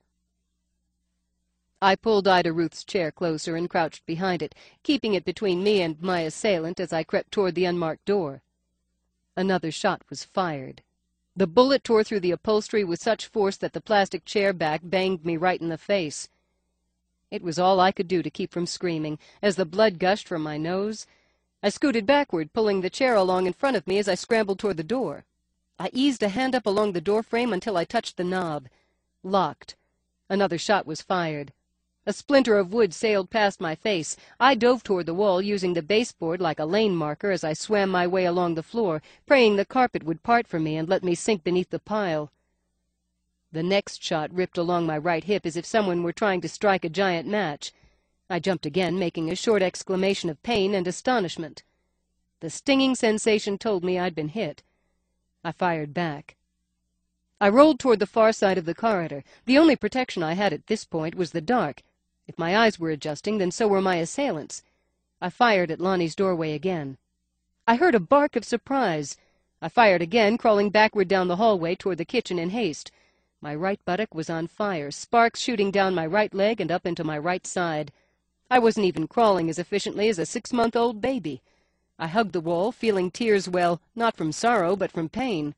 I pulled Ida Ruth's chair closer and crouched behind it, keeping it between me and my assailant as I crept toward the unmarked door. Another shot was fired. The bullet tore through the upholstery with such force that the plastic chair back banged me right in the face. It was all I could do to keep from screaming, as the blood gushed from my nose. I scooted backward, pulling the chair along in front of me as I scrambled toward the door. I eased a hand up along the door frame until I touched the knob. Locked. Another shot was fired. A splinter of wood sailed past my face. I dove toward the wall, using the baseboard like a lane marker as I swam my way along the floor, praying the carpet would part for me and let me sink beneath the pile. The next shot ripped along my right hip as if someone were trying to strike a giant match. I jumped again, making a short exclamation of pain and astonishment. The stinging sensation told me I'd been hit. I fired back. I rolled toward the far side of the corridor. The only protection I had at this point was the dark. If my eyes were adjusting, then so were my assailants. I fired at Lonnie's doorway again. I heard a bark of surprise. I fired again, crawling backward down the hallway toward the kitchen in haste. My right buttock was on fire, sparks shooting down my right leg and up into my right side. I wasn't even crawling as efficiently as a 6-month-old baby. I hugged the wall, feeling tears, well, not from sorrow, but from pain.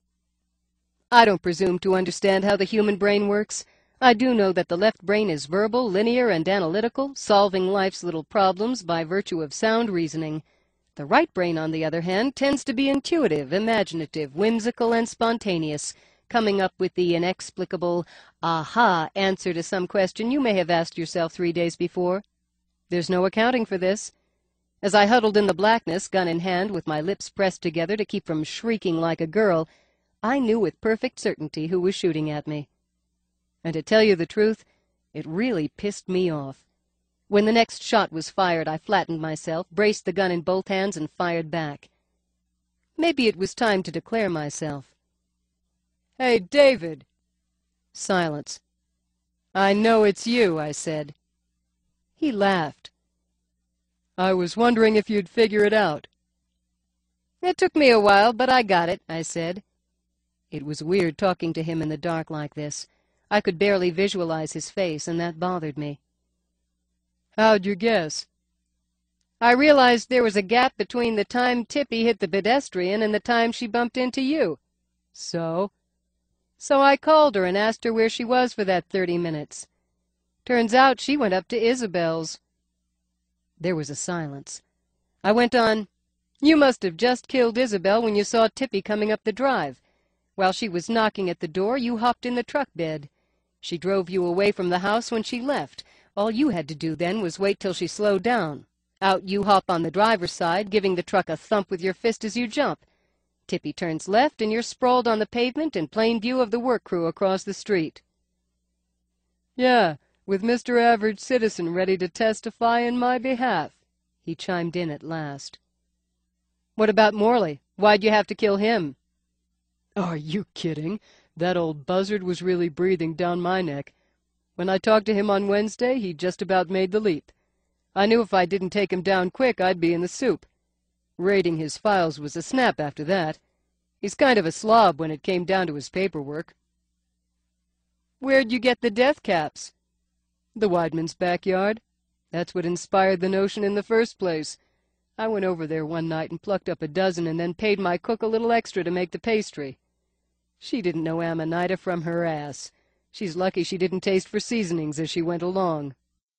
I don't presume to understand how the human brain works. I do know that the left brain is verbal, linear, and analytical, solving life's little problems by virtue of sound reasoning. The right brain, on the other hand, tends to be intuitive, imaginative, whimsical, and spontaneous, coming up with the inexplicable, aha answer to some question you may have asked yourself 3 days before. There's no accounting for this. As I huddled in the blackness, gun in hand, with my lips pressed together to keep from shrieking like a girl, I knew with perfect certainty who was shooting at me. And to tell you the truth, it really pissed me off. When the next shot was fired, I flattened myself, braced the gun in both hands, and fired back. Maybe it was time to declare myself. "Hey, David!" Silence. "I know it's you," I said. He laughed. "I was wondering if you'd figure it out." "It took me a while, but I got it," I said. It was weird talking to him in the dark like this. I could barely visualize his face, and that bothered me. "How'd you guess?" "I realized there was a gap between the time Tippy hit the pedestrian and the time she bumped into you." "So?" "So I called her and asked her where she was for that 30 minutes. Turns out she went up to Isabel's." There was a silence. I went on, "You must have just killed Isabel when you saw Tippy coming up the drive. While she was knocking at the door, you hopped in the truck bed. She drove you away from the house when she left. All you had to do then was wait till she slowed down. Out you hop on the driver's side, giving the truck a thump with your fist as you jump. Tippy turns left, and you're sprawled on the pavement in plain view of the work crew across the street." "Yeah, with Mr. Average Citizen ready to testify in my behalf," he chimed in at last. "What about Morley? Why'd you have to kill him?" "Are you kidding? That old buzzard was really breathing down my neck. When I talked to him on Wednesday, he just about made the leap. I knew if I didn't take him down quick, I'd be in the soup. Raiding his files was a snap after that. He's kind of a slob when it came down to his paperwork." "Where'd you get the death caps?" "The Weidman's backyard. That's what inspired the notion in the first place. I went over there one night and plucked up a dozen and then paid my cook a little extra to make the pastry. She didn't know Amanita from her ass. She's lucky she didn't taste for seasonings as she went along."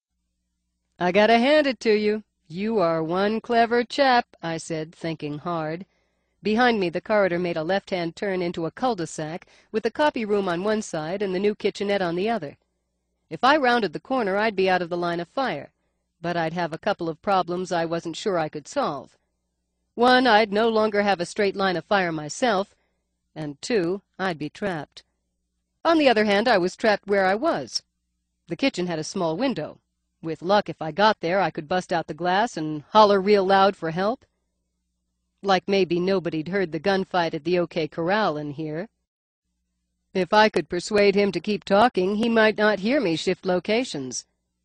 "I gotta hand it to you. You are one clever chap," I said, thinking hard. Behind me, the corridor made a left-hand turn into a cul-de-sac, with the copy room on one side and the new kitchenette on the other. If I rounded the corner, I'd be out of the line of fire, but I'd have a couple of problems I wasn't sure I could solve. One, I'd no longer have a straight line of fire myself, and two, I'd be trapped. On the other hand, I was trapped where I was. The kitchen had a small window. With luck, if I got there, I could bust out the glass and holler real loud for help. Like maybe nobody'd heard the gunfight at the OK Corral in here. If I could persuade him to keep talking, he might not hear me shift locations.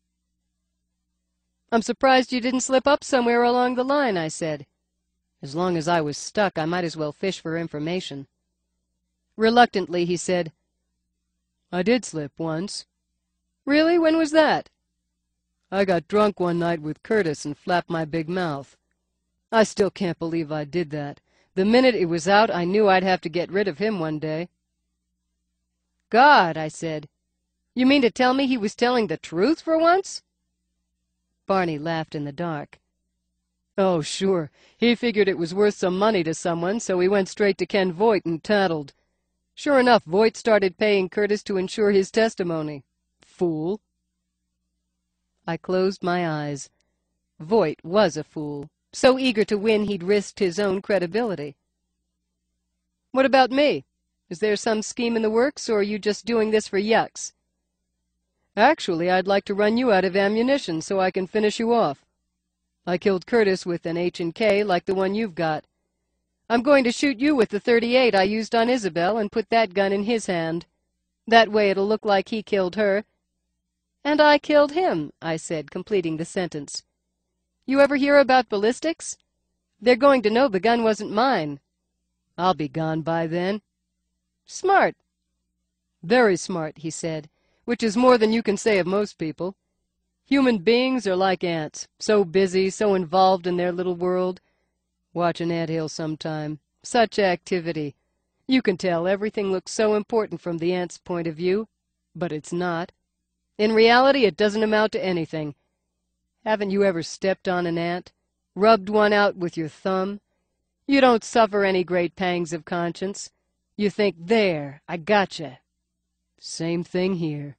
"I'm surprised you didn't slip up somewhere along the line," I said. As long as I was stuck, I might as well fish for information. Reluctantly, he said, "I did slip once." "Really? When was that?" "I got drunk one night with Curtis and flapped my big mouth. I still can't believe I did that. The minute it was out, I knew I'd have to get rid of him one day." "God," I said. "You mean to tell me he was telling the truth for once?" Barney laughed in the dark. "Oh, sure. He figured it was worth some money to someone, so he went straight to Ken Voight and tattled. Sure enough, Voight started paying Curtis to ensure his testimony. Fool." I closed my eyes. Voight was a fool, so eager to win he'd risked his own credibility. "What about me? Is there some scheme in the works, or are you just doing this for yucks?" Actually, I'd like to run you out of ammunition so I can finish you off. I killed Curtis with an H&K like the one you've got. I'm going to shoot you with the .38 I used on Isabel and put that gun in his hand. That way it'll look like he killed her. And I killed him, I said, completing the sentence. You ever hear about ballistics? They're going to know the gun wasn't mine. I'll be gone by then. Smart. Very smart, he said, which is more than you can say of most people. Human beings are like ants, so busy, so involved in their little world. Watch an anthill sometime. Such activity. You can tell everything looks so important from the ant's point of view, but it's not. In reality, it doesn't amount to anything. Haven't you ever stepped on an ant? Rubbed one out with your thumb? You don't suffer any great pangs of conscience. You think, there, I gotcha. Same thing here.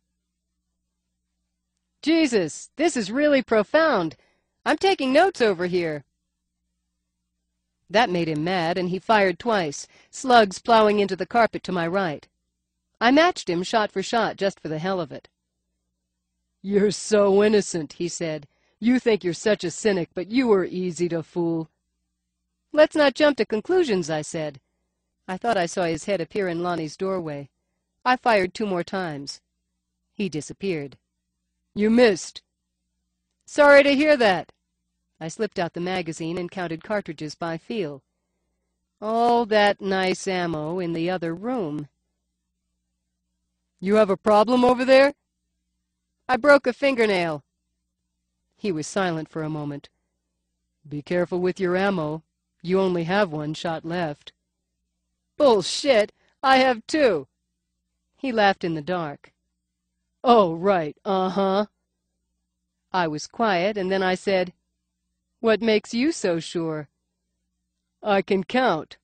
Jesus, this is really profound. I'm taking notes over here. That made him mad, and he fired twice, slugs plowing into the carpet to my right. I matched him shot for shot just for the hell of it. You're so innocent, he said. You think you're such a cynic, but you were easy to fool. Let's not jump to conclusions, I said. I thought I saw his head appear in Lonnie's doorway. I fired 2 more times. He disappeared. You missed. Sorry to hear that. I slipped out the magazine and counted cartridges by feel. All that nice ammo in the other room. You have a problem over there? I broke a fingernail. He was silent for a moment. Be careful with your ammo. You only have 1 shot left. Bullshit! I have 2. He laughed in the dark. Oh, right, uh-huh. I was quiet, and then I said, What makes you so sure? I can count.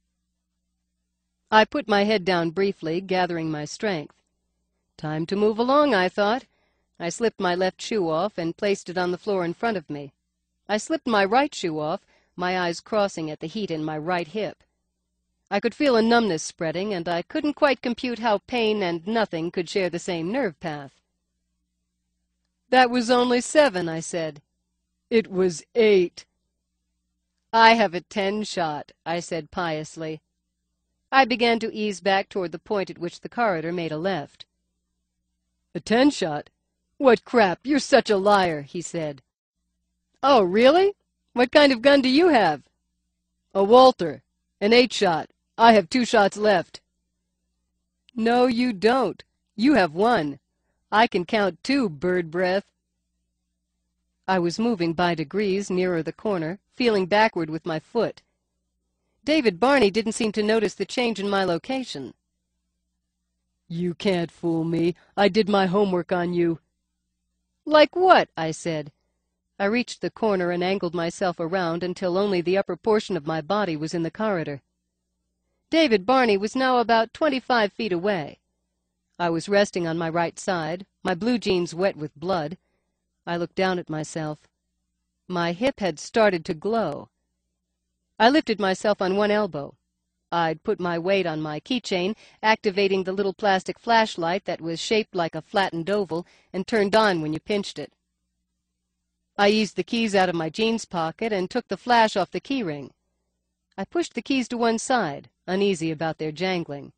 I put my head down briefly, gathering my strength. Time to move along, I thought. I slipped my left shoe off and placed it on the floor in front of me. I slipped my right shoe off, my eyes crossing at the heat in my right hip. I could feel a numbness spreading, and I couldn't quite compute how pain and nothing could share the same nerve path. That was only 7, I said. It was 8. I have a 10 shot, I said piously. I began to ease back toward the point at which the corridor made a left. A 10 shot? What crap, you're such a liar, he said. Oh, really? What kind of gun do you have? A Walter, an 8 shot. I have 2 shots left. No, you don't. You have 1. I can count 2, bird breath. I was moving by degrees nearer the corner, feeling backward with my foot. David Barney didn't seem to notice the change in my location. You can't fool me. I did my homework on you. Like what? I said. I reached the corner and angled myself around until only the upper portion of my body was in the corridor. David Barney was now about 25 feet away. I was resting on my right side, my blue jeans wet with blood. I looked down at myself. My hip had started to glow. I lifted myself on one elbow. I'd put my weight on my keychain, activating the little plastic flashlight that was shaped like a flattened oval and turned on when you pinched it. I eased the keys out of my jeans pocket and took the flash off the keyring. I pushed the keys to one side, uneasy about their jangling.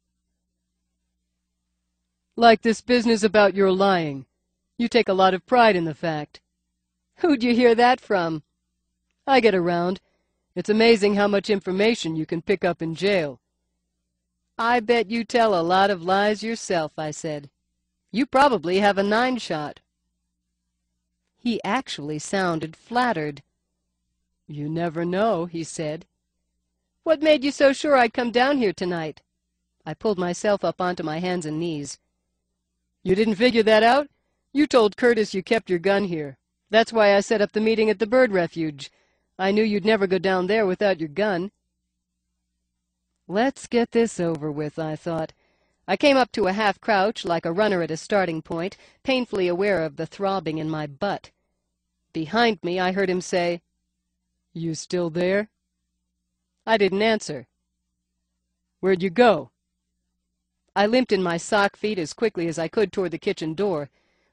Like this business about your lying. You take a lot of pride in the fact. Who'd you hear that from? I get around. It's amazing how much information you can pick up in jail. I bet you tell a lot of lies yourself, I said. You probably have a 9 shot. He actually sounded flattered. You never know, he said. What made you so sure I'd come down here tonight? I pulled myself up onto my hands and knees. You didn't figure that out? You told Curtis you kept your gun here. That's why I set up the meeting at the bird refuge. I knew you'd never go down there without your gun. Let's get this over with, I thought. I came up to a half-crouch like a runner at a starting point, painfully aware of the throbbing in my butt. Behind me, I heard him say, You still there? I didn't answer. Where'd you go? I limped in my sock feet as quickly as I could toward the kitchen door.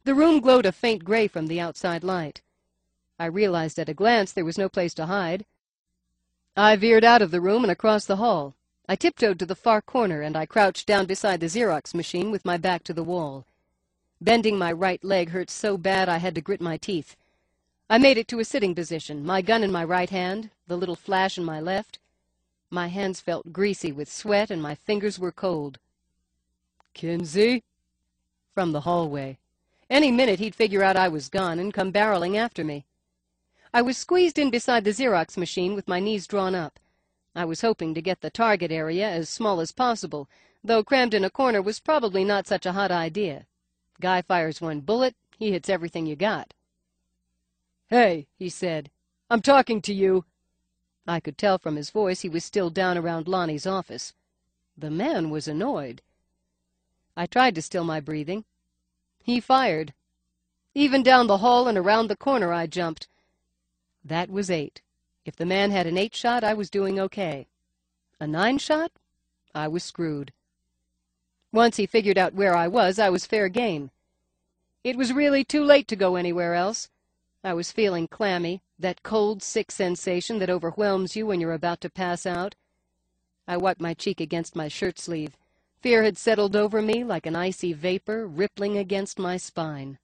The room glowed a faint gray from the outside light. I realized at a glance there was no place to hide. I veered out of the room and across the hall. I tiptoed to the far corner, and I crouched down beside the Xerox machine with my back to the wall. Bending my right leg hurt so bad I had to grit my teeth. I made it to a sitting position, my gun in my right hand, the little flash in my left. My hands felt greasy with sweat, and my fingers were cold. "Kinsey?" From the hallway. Any minute he'd figure out I was gone and come barreling after me. I was squeezed in beside the Xerox machine with my knees drawn up. I was hoping to get the target area as small as possible, though crammed in a corner was probably not such a hot idea. Guy fires one bullet, he hits everything you got. "Hey," he said, "I'm talking to you." I could tell from his voice he was still down around Lonnie's office. The man was annoyed. I tried to still my breathing. He fired. Even down the hall and around the corner I jumped. That was 8. If the man had an 8 shot, I was doing okay. A 9 shot? I was screwed. Once he figured out where I was fair game. It was really too late to go anywhere else. I was feeling clammy, that cold, sick sensation that overwhelms you when you're about to pass out. I wiped my cheek against my shirt sleeve. Fear had settled over me like an icy vapor rippling against my spine.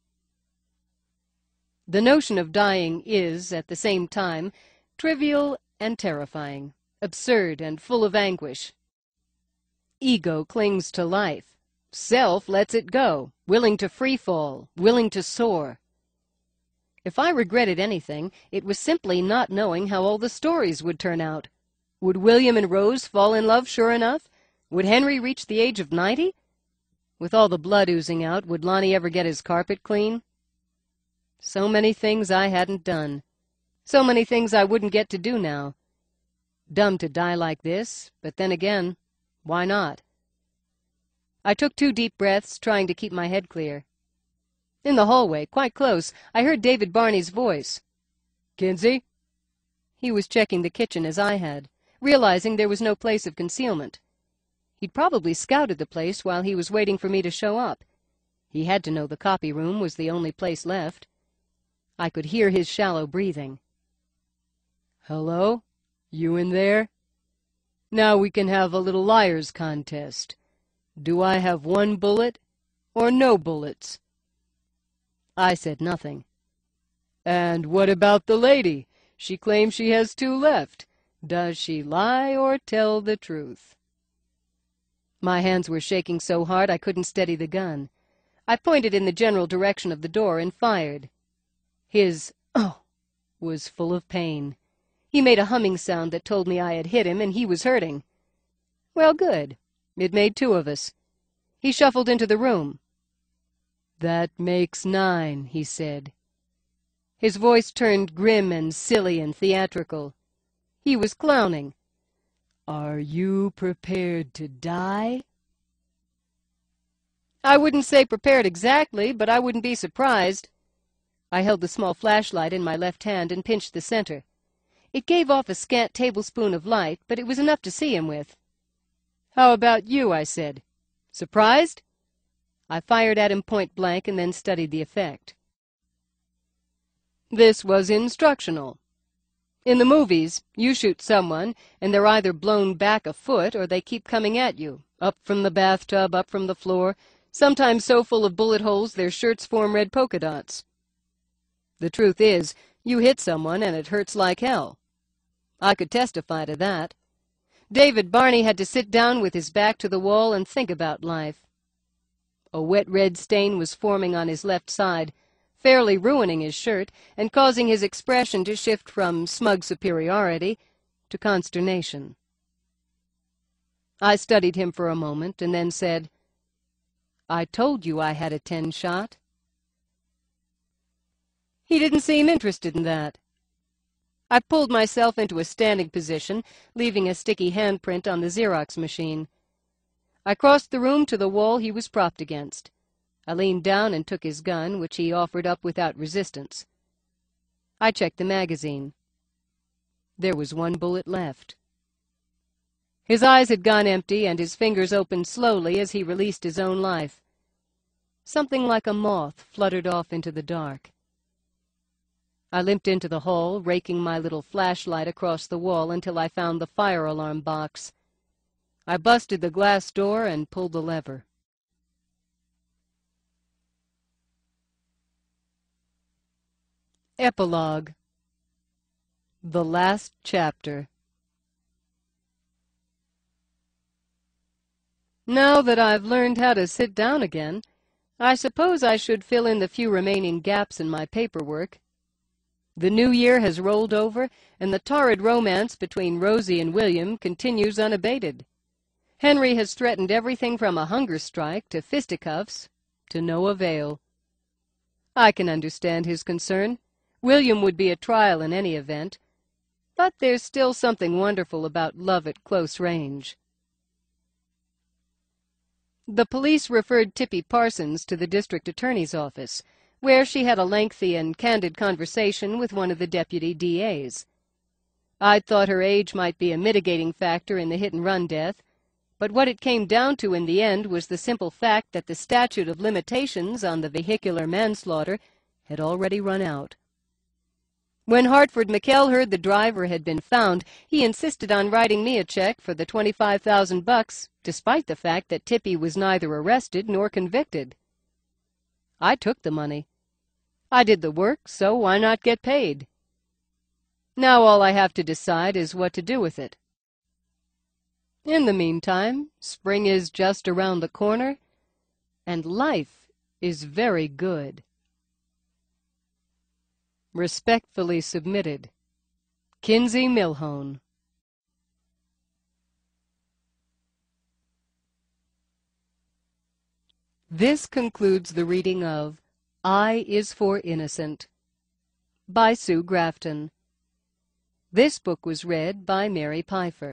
The notion of dying is, at the same time, trivial and terrifying, absurd and full of anguish. Ego clings to life. Self lets it go, willing to free fall, willing to soar. If I regretted anything, it was simply not knowing how all the stories would turn out. Would William and Rose fall in love sure enough? Would Henry reach the age of 90? With all the blood oozing out, would Lonnie ever get his carpet clean? So many things I hadn't done. So many things I wouldn't get to do now. Dumb to die like this, but then again, why not? I took 2 deep breaths, trying to keep my head clear. In the hallway, quite close, I heard David Barney's voice. "Kinsey?" He was checking the kitchen as I had, realizing there was no place of concealment. He'd probably scouted the place while he was waiting for me to show up. He had to know the copy room was the only place left. I could hear his shallow breathing. "Hello? You in there? Now we can have a little liar's contest. Do I have 1 bullet or no bullets?" I said nothing. "And what about the lady? She claims she has 2 left. Does she lie or tell the truth?" My hands were shaking so hard I couldn't steady the gun. I pointed in the general direction of the door and fired. His "oh" was full of pain. He made a humming sound that told me I had hit him and he was hurting. Well, good. It made 2 of us. He shuffled into the room. "That makes 9, he said. His voice turned grim and silly and theatrical. He was clowning. "Are you prepared to die?" I wouldn't say prepared exactly, but I wouldn't be surprised. I held the small flashlight in my left hand and pinched the center. It gave off a scant tablespoon of light, but it was enough to see him with. "How about you?" I said. "Surprised?" I fired at him point blank and then studied the effect. This was instructional. In the movies, you shoot someone, and they're either blown back a foot or they keep coming at you, up from the bathtub, up from the floor, sometimes so full of bullet holes their shirts form red polka dots. The truth is, you hit someone and it hurts like hell. I could testify to that. David Barney had to sit down with his back to the wall and think about life. A wet red stain was forming on his left side, fairly ruining his shirt and causing his expression to shift from smug superiority to consternation. I studied him for a moment and then said, "I told you I had a 10 shot. He didn't seem interested in that. I pulled myself into a standing position, leaving a sticky handprint on the Xerox machine. I crossed the room to the wall he was propped against. I leaned down and took his gun, which he offered up without resistance. I checked the magazine. There was 1 bullet left. His eyes had gone empty, and his fingers opened slowly as he released his own life. Something like a moth fluttered off into the dark. I limped into the hall, raking my little flashlight across the wall until I found the fire alarm box. I busted the glass door and pulled the lever. Epilogue. The last chapter. Now that I've learned how to sit down again, I suppose I should fill in the few remaining gaps in my paperwork. The new year has rolled over, and the torrid romance between Rosie and William continues unabated. Henry has threatened everything from a hunger strike to fisticuffs, to no avail. I can understand his concern. William would be a trial in any event, but there's still something wonderful about love at close range. The police referred Tippy Parsons to the district attorney's office, where she had a lengthy and candid conversation with one of the deputy DAs. I'd thought her age might be a mitigating factor in the hit-and-run death, but what it came down to in the end was the simple fact that the statute of limitations on the vehicular manslaughter had already run out. When Hartford McKell heard the driver had been found, he insisted on writing me a check for the $25,000, despite the fact that Tippy was neither arrested nor convicted. I took the money. I did the work, so why not get paid? Now all I have to decide is what to do with it. In the meantime, spring is just around the corner, and life is very good. Respectfully submitted, Kinsey Milhone. This concludes the reading of I is for Innocent by Sue Grafton. This book was read by Mary Pfeiffer.